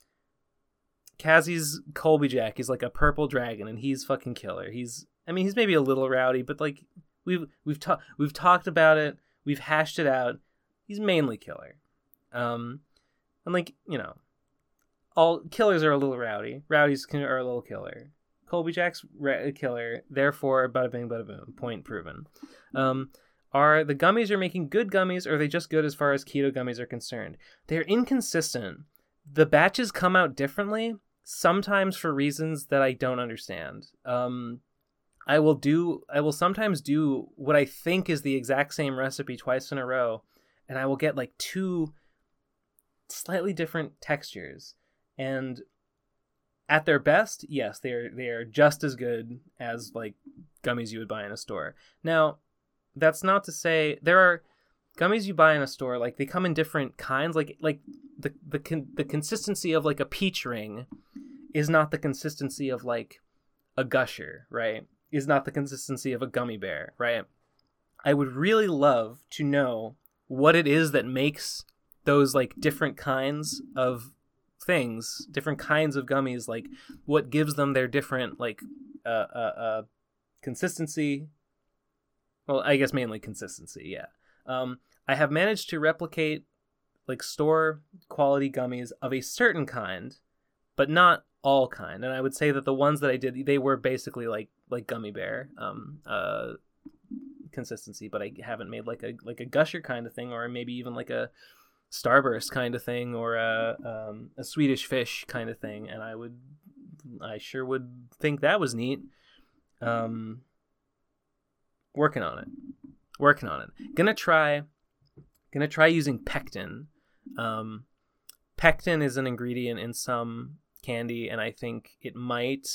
Kazi's Colby Jack. He's like a purple dragon and he's fucking killer. He's, I mean, he's maybe a little rowdy, but like we've, we've talked, we've talked about it. We've hashed it out. He's mainly killer. Um, and like, you know, all killers are a little rowdy. Rowdies can, are a little killer. Colby Jack's a killer. Therefore, bada bing, bada boom. Point proven. Um, are the gummies you're making good gummies, or are they just good as far as keto gummies are concerned? They're inconsistent. The batches come out differently, sometimes for reasons that I don't understand. Um, I will do. I will sometimes do what I think is the exact same recipe twice in a row, and I will get like two slightly different textures. And at their best, yes, they are they are just as good as like gummies you would buy in a store. Now, that's not to say there are gummies you buy in a store, like they come in different kinds. Like like the the con- the consistency of like a peach ring is not the consistency of like a Gusher, right? Is not the consistency of a gummy bear, right? I would really love to know what it is that makes those like different kinds of things, different kinds of gummies, like what gives them their different like uh, uh uh consistency. Well, I guess mainly consistency, yeah. Um, I have managed to replicate like store quality gummies of a certain kind, but not all kind. And I would say that the ones that I did, they were basically like like gummy bear um uh consistency, but I haven't made like a like a Gusher kind of thing, or maybe even like a Starburst kind of thing, or a um, a Swedish Fish kind of thing, and I would, I sure would think that was neat. Um, working on it, working on it. Gonna try, gonna try using pectin. Um, pectin is an ingredient in some candy, and I think it might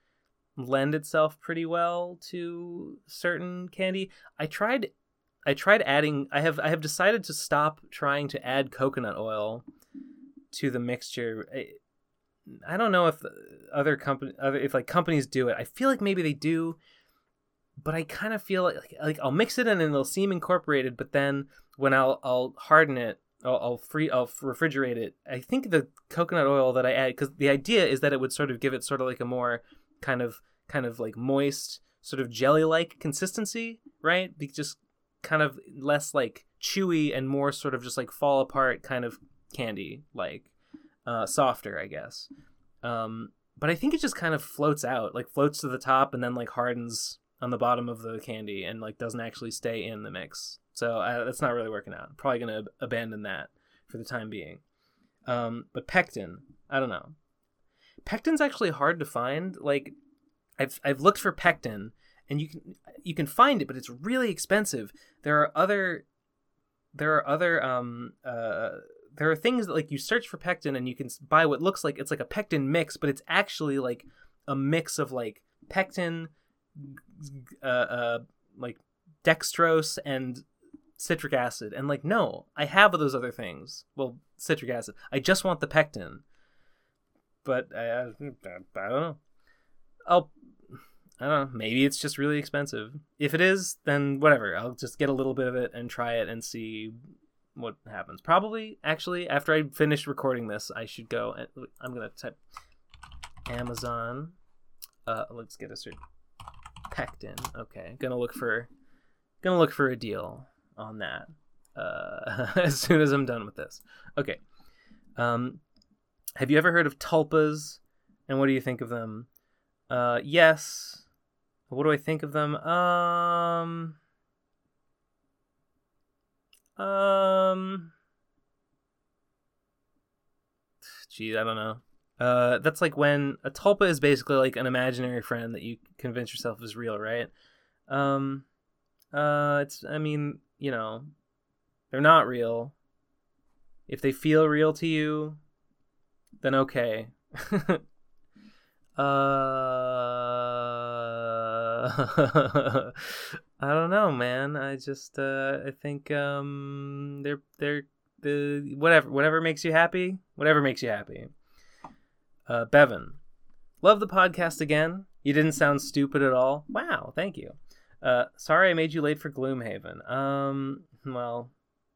lend itself pretty well to certain candy. I tried. I tried adding. I have. I have decided to stop trying to add coconut oil to the mixture. I, I don't know if other company, other if like companies do it. I feel like maybe they do, but I kind of feel like like I'll mix it in and it'll seem incorporated. But then when I'll I'll harden it, I'll, I'll free I'll refrigerate it. I think the coconut oil that I add, because the idea is that it would sort of give it sort of like a more kind of kind of like moist, sort of jelly-like consistency, right? Be just kind of less like chewy and more sort of just like fall apart kind of candy, like uh softer, I guess. Um but I think it just kind of floats out, like floats to the top and then like hardens on the bottom of the candy and like doesn't actually stay in the mix. So uh, that's not really working out. I'm probably gonna abandon that for the time being. Um but pectin, I don't know. Pectin's actually hard to find. Like I've I've looked for pectin, and you can you can find it, but it's really expensive. There are other there are other um uh there are things that like you search for pectin and you can buy what looks like it's like a pectin mix, but it's actually like a mix of like pectin, uh, uh like dextrose and citric acid. And like, no, I have those other things. Well, citric acid. I just want the pectin. But I I, I don't know. I'll. I don't know, maybe it's just really expensive. If it is, then whatever. I'll just get a little bit of it and try it and see what happens. Probably, actually, after I finish recording this, I should go and I'm going to type Amazon. Uh, let's get a search. Pectin. Okay. Gonna look for, gonna look for a deal on that uh, as soon as I'm done with this. Okay. Um, have you ever heard of tulpas, and what do you think of them? Uh, yes. What do I think of them? Um, um, geez, I don't know. Uh, that's like when a tulpa is basically like an imaginary friend that you convince yourself is real, right? Um, uh, it's, I mean, you know, they're not real. If they feel real to you, then okay. Uh, I don't know, man. I just uh, I think um, they're they're the whatever whatever makes you happy, whatever makes you happy. Uh, Bevan, love the podcast again. You didn't sound stupid at all. Wow, thank you. Uh, sorry I made you late for Gloomhaven. Um, well,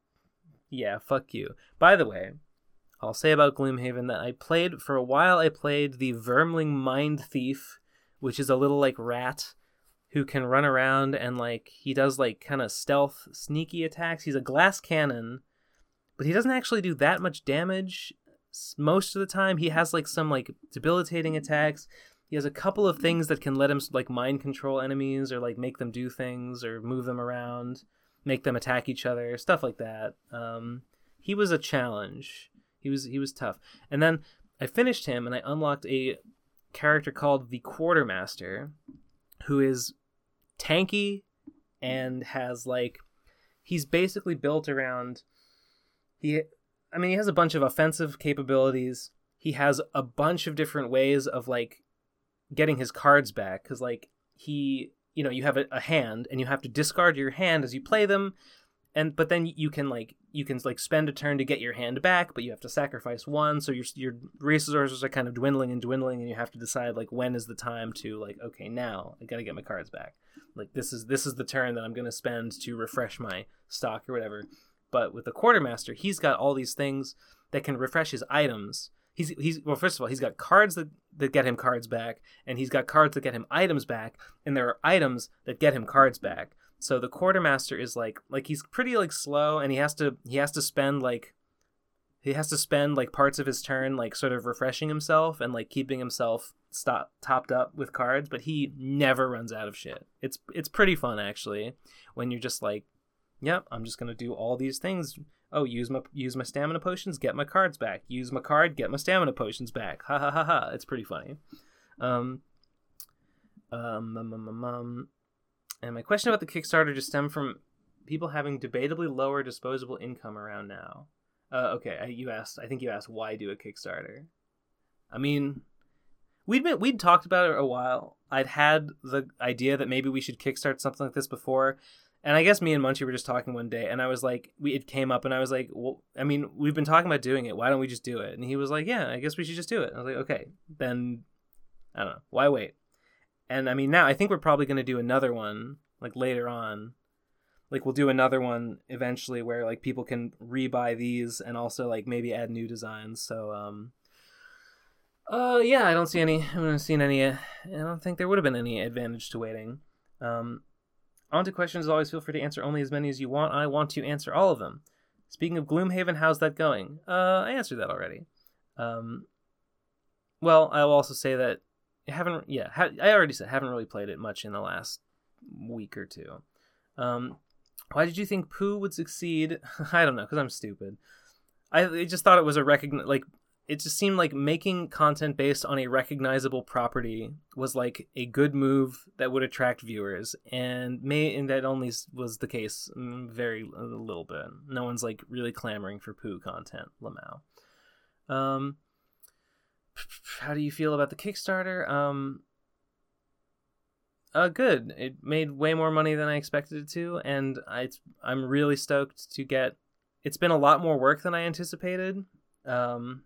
yeah, fuck you. By the way, I'll say about Gloomhaven that I played, for a while I played the Vermling Mind Thief, which is a little, like, rat who can run around and, like, he does, like, kind of stealth, sneaky attacks. He's a glass cannon, but he doesn't actually do that much damage most of the time. He has, like, some, like, debilitating attacks. He has a couple of things that can let him, like, mind control enemies or, like, make them do things or move them around, make them attack each other, stuff like that. Um, he was a challenge. He was he was tough. And then I finished him and I unlocked a character called the Quartermaster, who is tanky and has, like, he's basically built around, he I mean he has a bunch of offensive capabilities. He has a bunch of different ways of, like, getting his cards back, because, like, he, you know, you have a, a hand and you have to discard your hand as you play them. And but then you can like you can like spend a turn to get your hand back, but you have to sacrifice one, so your your resources are kind of dwindling and dwindling, and you have to decide, like, when is the time to, like, okay, now I gotta get my cards back. Like, this is this is the turn that I'm gonna spend to refresh my stock or whatever. But with the Quartermaster, he's got all these things that can refresh his items. He's he's well, first of all, he's got cards that, that get him cards back, and he's got cards that get him items back, and there are items that get him cards back. So the Quartermaster is like like he's pretty, like, slow, and he has to he has to spend like he has to spend like parts of his turn, like, sort of refreshing himself and, like, keeping himself stop topped up with cards, but he never runs out of shit. It's it's pretty fun, actually, when you're just like, yep, I'm just gonna do all these things. Oh, use my use my stamina potions, get my cards back. Use my card, get my stamina potions back. Ha ha ha ha. It's pretty funny. Um um um um, um, um And my question about the Kickstarter just stemmed from people having debatably lower disposable income around now. Uh, okay, I, you asked. I think you asked why do a Kickstarter. I mean, we'd been we'd talked about it a while. I'd had the idea that maybe we should kickstart something like this before, and I guess me and Munchie were just talking one day, and I was like, we it came up, and I was like, well, I mean, we've been talking about doing it. Why don't we just do it? And he was like, yeah, I guess we should just do it. And I was like, okay, then I don't know, why wait? And I mean, now I think we're probably going to do another one, like, later on. Like, we'll do another one eventually where, like, people can rebuy these and also, like, maybe add new designs. So, um, uh, yeah, I don't see any, I haven't seen any, uh, I don't think there would have been any advantage to waiting. Um, on to questions. Always feel free to answer only as many as you want. I want to answer all of them. Speaking of Gloomhaven, how's that going? Uh, I answered that already. Um, well, I'll also say that I haven't, yeah, ha- I already said, haven't really played it much in the last week or two. Um, why did you think Pooh would succeed? I don't know, because I'm stupid. I, I just thought it was a recogn like, it just seemed like making content based on a recognizable property was, like, a good move that would attract viewers, and may and that only was the case very a little bit. No one's, like, really clamoring for Pooh content, Lamau. Um, how do you feel about the Kickstarter? Um, uh, good. It made way more money than I expected it to, and I, I'm really stoked to get... It's been a lot more work than I anticipated, um,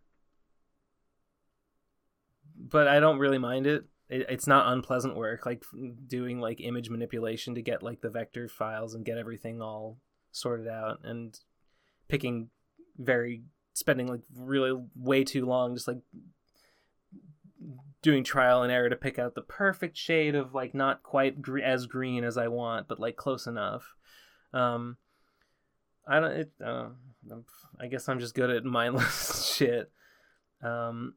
but I don't really mind it. it. It's not unpleasant work, like doing, like, image manipulation to get, like, the vector files and get everything all sorted out, and picking very... spending, like, really way too long just, like, doing trial and error to pick out the perfect shade of, like, not quite gre- as green as I want, but, like, close enough. Um, I don't, it, uh, I guess I'm just good at mindless shit. Um,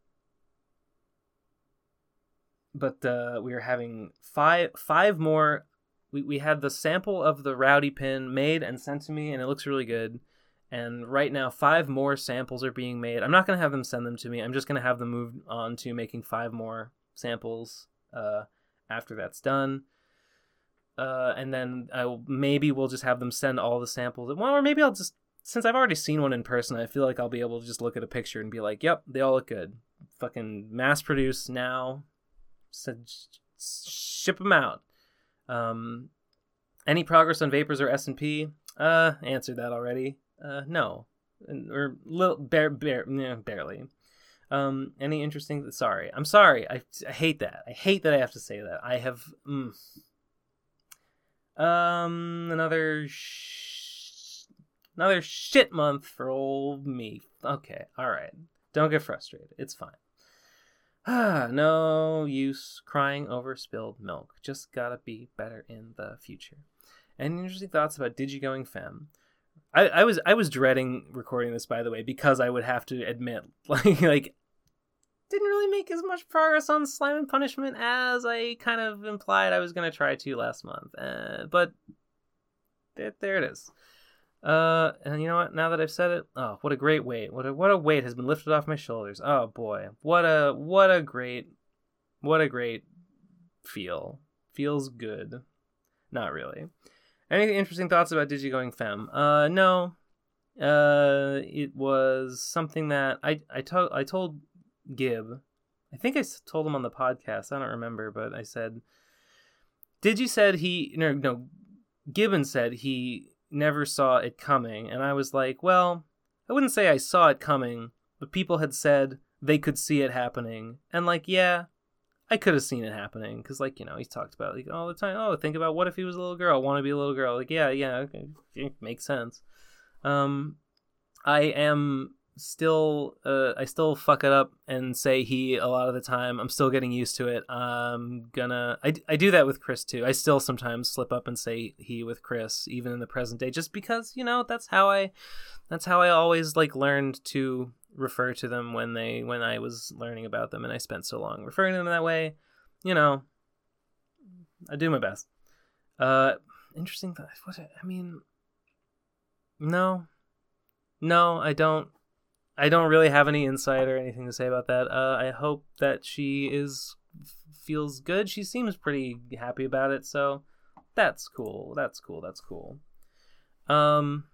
but, uh, we are having five, five more, we, we had the sample of the Rowdy pin made and sent to me, and it looks really good. And right now, five more samples are being made. I'm not going to have them send them to me. I'm just going to have them move on to making five more samples uh, after that's done. Uh, and then I will, maybe we'll just have them send all the samples. Well, or maybe I'll just, since I've already seen one in person, I feel like I'll be able to just look at a picture and be like, yep, they all look good. Fucking mass produce now. said ship them out. Um, any progress on Vapors or S and P? Uh, answered that already. Uh, no, or little bare, bare, yeah, barely. Um, any interesting? Sorry, I'm sorry. I, I hate that. I hate that I have to say that. I have. Mm. Um, another sh- another shit month for old me. Okay, all right. Don't get frustrated. It's fine. Ah, no use crying over spilled milk. Just gotta be better in the future. Any interesting thoughts about Digigoing Femme? I, I was I was dreading recording this, by the way, because I would have to admit, like, like didn't really make as much progress on Slime and Punishment as I kind of implied I was going to try to last month. Uh, but there, there it is. Uh, and you know what? Now that I've said it, oh, what a great weight! What a what a weight has been lifted off my shoulders. Oh boy, what a what a great what a great feel. Feels good. Not really. Any interesting thoughts about Digigoing Femme? Uh, no. Uh, it was something that I I told I told Gib. I think I told him on the podcast. I don't remember, but I said, Digi said he no no Gibbon said he never saw it coming, and I was like, well, I wouldn't say I saw it coming, but people had said they could see it happening, and like, yeah, I could have seen it happening, because, like, you know, he's talked about, like, all the time, oh, think about what if he was a little girl, want to be a little girl, like, yeah, yeah, okay, it makes sense. Um, I am still, uh, I still fuck it up and say he a lot of the time. I'm still getting used to it. I'm gonna, I, I do that with Chris too. I still sometimes slip up and say he with Chris, even in the present day, just because, you know, that's how I, that's how I always, like, learned to refer to them when they, when I was learning about them, and I spent so long referring to them that way. You know, I do my best. Uh, interesting thought. What, I mean, no, no, I don't. I don't really have any insight or anything to say about that. Uh, I hope that she is feels good. She seems pretty happy about it, so that's cool. That's cool. That's cool. Um,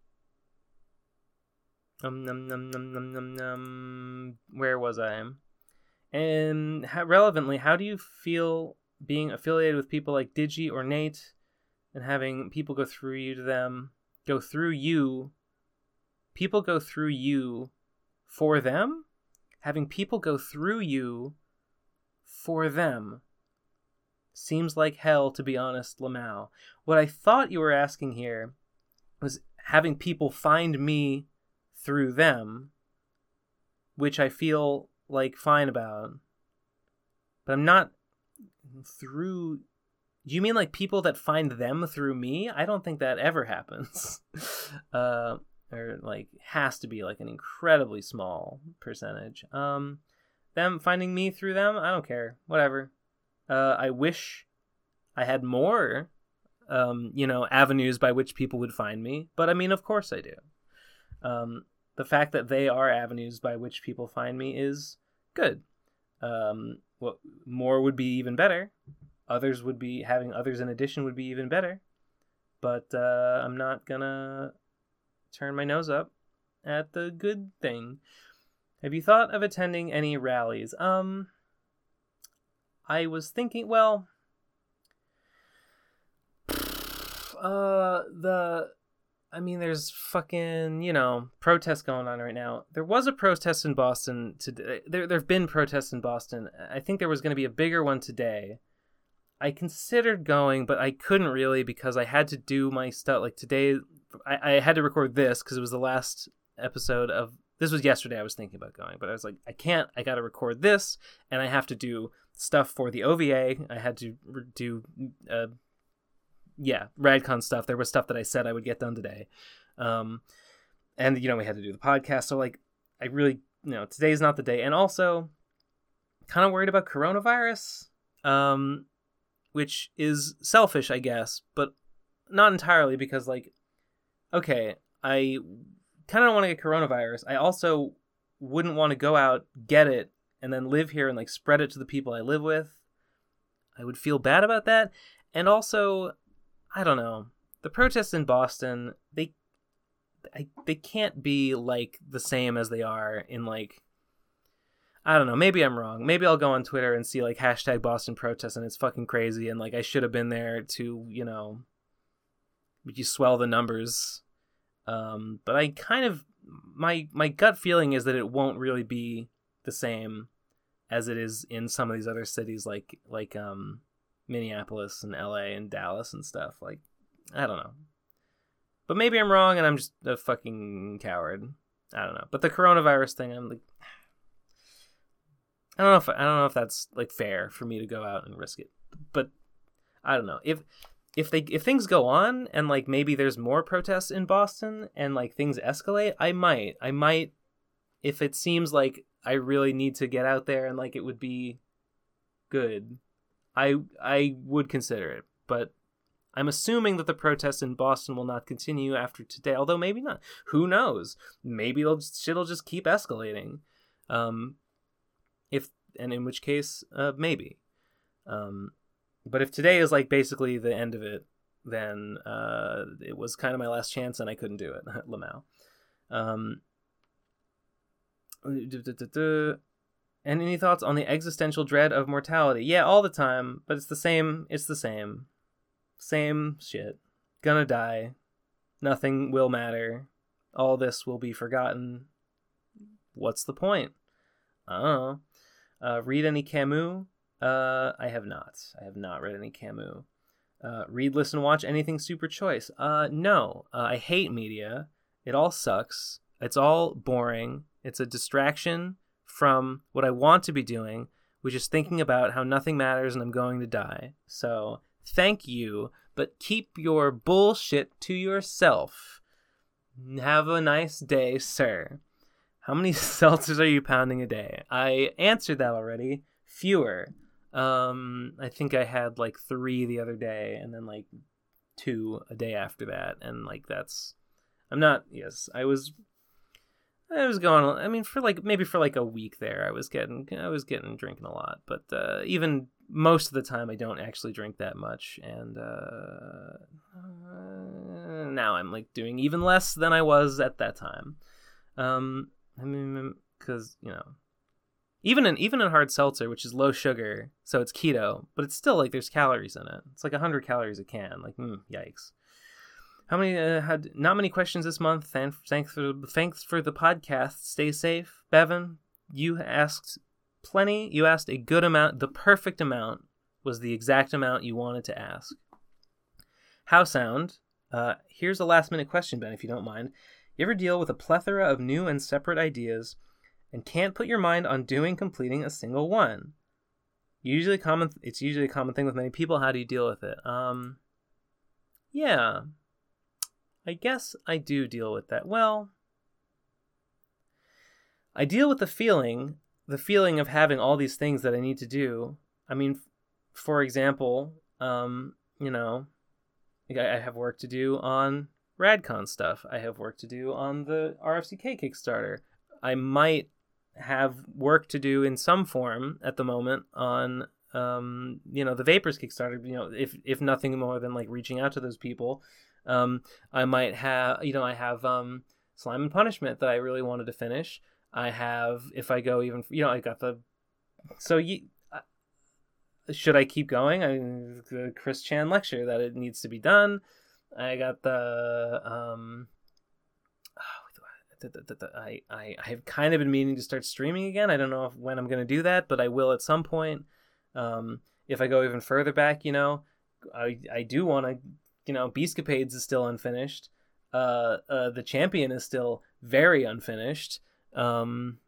um num, num, num, num, num, num. Where was I? And how, relevantly, how do you feel being affiliated with people like Digi or Nate, and having people go through you to them, go through you? People go through you for them? Having people go through you for them seems like hell, to be honest, Lamau. What I thought you were asking here was having people find me through them, which I feel, like, fine about. But I'm not through... Do you mean, like, people that find them through me? I don't think that ever happens. uh... Or, like, has to be, like, an incredibly small percentage. Um, them finding me through them, I don't care. Whatever. Uh, I wish I had more, um, you know, avenues by which people would find me. But, I mean, of course I do. Um, the fact that they are avenues by which people find me is good. Um, what more would be even better. Others would be, having others in addition would be even better. But uh, I'm not gonna turn my nose up at the good thing. Have you thought of attending any rallies? Um, I was thinking, well, uh, the, I mean, there's fucking, you know, protests going on right now. There was a protest in Boston today. There, there have been protests in Boston. I think there was going to be a bigger one today. I considered going, but I couldn't really because I had to do my stuff. Like today, I, I had to record this because it was the last episode of, this was yesterday I was thinking about going, but I was like, I can't, I got to record this, and I have to do stuff for the O V A. I had to do, uh, yeah, RadCon stuff. There was stuff that I said I would get done today. Um, and, you know, we had to do the podcast. So, like, I really, you know, today's not the day. And also, kind of worried about coronavirus, um, which is selfish, I guess, but not entirely because, like, okay, I kind of don't want to get coronavirus. I also wouldn't want to go out, get it, and then live here and, like, spread it to the people I live with. I would feel bad about that. And also, I don't know, the protests in Boston, they I, they can't be, like, the same as they are in, like, I don't know. Maybe I'm wrong. Maybe I'll go on Twitter and see like hashtag Boston protests and it's fucking crazy and like I should have been there to, you know, you swell the numbers. Um, but I kind of my my gut feeling is that it won't really be the same as it is in some of these other cities like like um Minneapolis and L A and Dallas and stuff. Like, I don't know. But maybe I'm wrong and I'm just a fucking coward. I don't know. But the coronavirus thing, I'm like, I don't know if I don't know if that's like fair for me to go out and risk it. But I don't know. If if they if things go on and like maybe there's more protests in Boston and like things escalate, I might. I might if it seems like I really need to get out there and like it would be good. I I would consider it. But I'm assuming that the protests in Boston will not continue after today, although maybe not. Who knows? Maybe it'll shit'll just keep escalating. Um If and in which case, uh, maybe. Um, but if today is like basically the end of it, then uh, it was kind of my last chance, and I couldn't do it. Lamau. Um, and any thoughts on the existential dread of mortality? Yeah, all the time. But it's the same. It's the same. Same shit. Gonna die. Nothing will matter. All this will be forgotten. What's the point? I don't know. Uh, read any Camus? Uh, I have not. I have not read any Camus. Uh, read, listen, watch anything Super Choice? Uh, no. Uh, I hate media. It all sucks. It's all boring. It's a distraction from what I want to be doing, which is thinking about how nothing matters and I'm going to die. So, thank you, but keep your bullshit to yourself. Have a nice day, sir. How many seltzers are you pounding a day? I answered that already. Fewer. Um, I think I had like three the other day and then like two a day after that. And like that's, I'm not, yes, I was, I was going, I mean, for like, maybe for like a week there, I was getting, I was getting drinking a lot. But uh, even most of the time, I don't actually drink that much. And uh, uh, now I'm like doing even less than I was at that time. Um, I mean, because, you know, even in even in hard seltzer, which is low sugar, so it's keto, but it's still like there's calories in it. It's like one hundred calories a can. Like, mm, yikes. How many, uh, had not many questions this month. Thanks, thanks, for, thanks for the podcast. Stay safe. Bevan, you asked plenty. You asked a good amount. The perfect amount was the exact amount you wanted to ask. How sound? Uh, here's a last minute question, Ben, if you don't mind. You ever deal with a plethora of new and separate ideas and can't put your mind on doing, completing a single one? Usually common. It's usually a common thing with many people. How do you deal with it? Um, yeah, I guess I do deal with that. Well, I deal with the feeling, the feeling of having all these things that I need to do. I mean, for example, um, you know, I have work to do on Radcon stuff. I have work to do on the R F C K Kickstarter. I might have work to do in some form at the moment on, um, you know, the Vapors Kickstarter. You know, if if nothing more than like reaching out to those people. Um, I might have, you know, I have um, Slime and Punishment that I really wanted to finish. I have, if I go even, you know, I got the. So you. Uh, should I keep going? I the Chris Chan lecture that it needs to be done. I got the um I, I I have kind of been meaning to start streaming again. I don't know if, when I'm going to do that, but I will at some point. Um, if I go even further back, you know, I I do want to, you know, Beastcapades is still unfinished. Uh, uh, the Champion is still very unfinished. Um,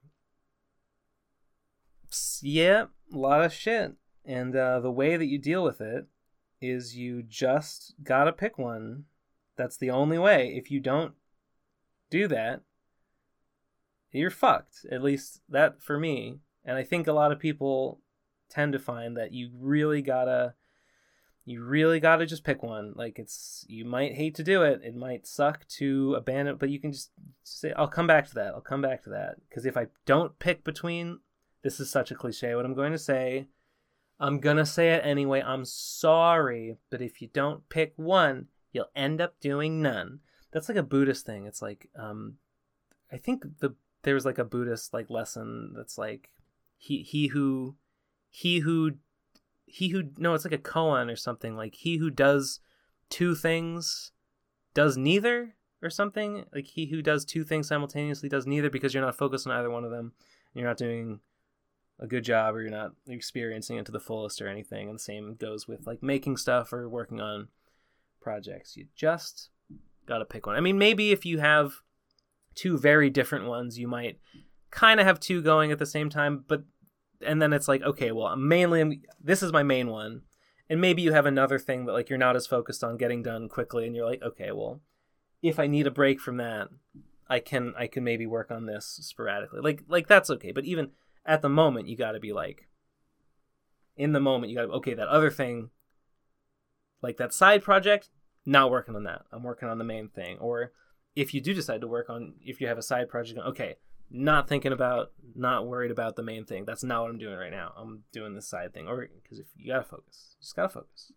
yeah, a lot of shit. And uh, the way that you deal with it is you just gotta pick one. That's the only way. If you don't do that, you're fucked. At least that for me. And I think a lot of people tend to find that you really gotta you really gotta just pick one. Like, it's, you might hate to do it. It might suck to abandon, but you can just say, I'll come back to that. I'll come back to that. Because if I don't pick between, this is such a cliche what I'm going to say. I'm gonna say it anyway. I'm sorry, but if you don't pick one, you'll end up doing none. That's like a Buddhist thing. It's like, um, I think the there's like a Buddhist like lesson that's like, he he who he who he who no, it's like a koan or something, like he who does two things does neither or something, like he who does two things simultaneously does neither, because you're not focused on either one of them. You're not doing a good job, or you're not experiencing it to the fullest or anything. And the same goes with like making stuff or working on projects. You just gotta pick one. I mean, maybe if you have two very different ones, you might kind of have two going at the same time, but and then it's like, okay, well, mainly I'm, this is my main one, and maybe you have another thing that like you're not as focused on getting done quickly, and you're like, okay, well, if I need a break from that, I can I can maybe work on this sporadically. Like like that's okay. But even at the moment, you got to be like, in the moment, you got to, okay, that other thing, like that side project, not working on that. I'm working on the main thing. Or if you do decide to work on, if you have a side project, okay, not thinking about, not worried about the main thing. That's not what I'm doing right now. I'm doing this side thing. Or because if you got to focus, you just got to focus.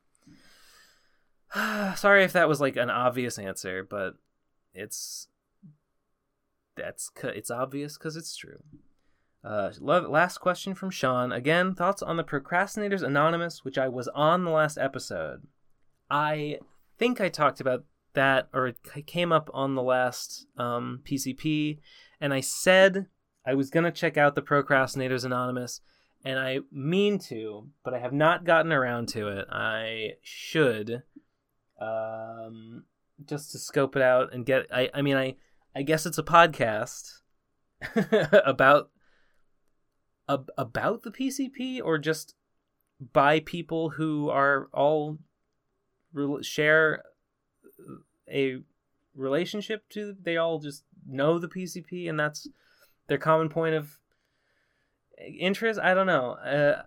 Sorry if that was like an obvious answer, but it's, that's, it's obvious because it's true. Uh, last question from Sean. Again, thoughts on the Procrastinators Anonymous, which I was on the last episode. I think I talked about that, or it came up on the last um, P C P, and I said I was going to check out the Procrastinators Anonymous, and I mean to, but I have not gotten around to it. I should, um, just to scope it out and get, I, I mean, I, I guess it's a podcast about about the P C P, or just by people who are all re- share a relationship to, they all just know the P C P and that's their common point of interest. I don't know. Uh,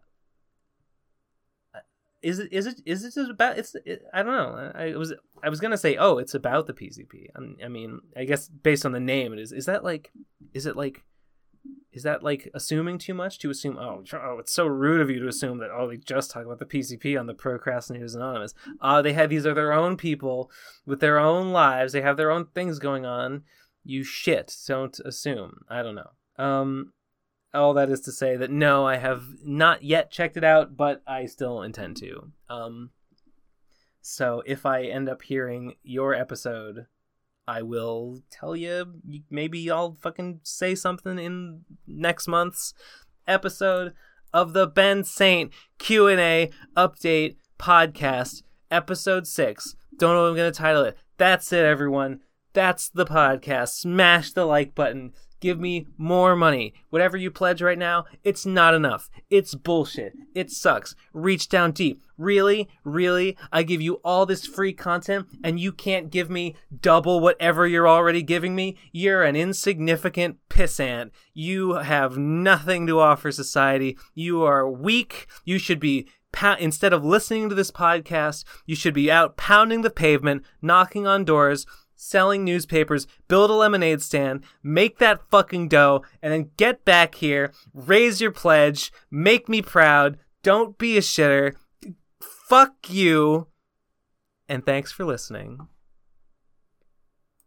is it is it is it just about it's it, I don't know. I was I was gonna say, oh, it's about the P C P. I, I mean, I guess based on the name, it is. Is that like? Is it like? Is that like assuming too much to assume, oh, oh, it's so rude of you to assume that, oh, they just talk about the P C P on the Procrastinators Anonymous. Uh, they have, these are their own people with their own lives. They have their own things going on. You shit. Don't assume. I don't know. Um, all that is to say that no, I have not yet checked it out, but I still intend to. Um, so if I end up hearing your episode, I will tell you, maybe I'll fucking say something in next month's episode of the Ben Saint Q and A Update Podcast, Episode six. Don't know what I'm going to title it. That's it, everyone. That's the podcast. Smash the like button. Give me more money. Whatever you pledge right now, it's not enough. It's bullshit. It sucks. Reach down deep. Really? Really? I give you all this free content and you can't give me double whatever you're already giving me? You're an insignificant pissant. You have nothing to offer society. You are weak. You should be, pa- instead of listening to this podcast, you should be out pounding the pavement, knocking on doors, selling newspapers, build a lemonade stand, make that fucking dough, and then get back here, raise your pledge, make me proud, don't be a shitter, fuck you, and thanks for listening.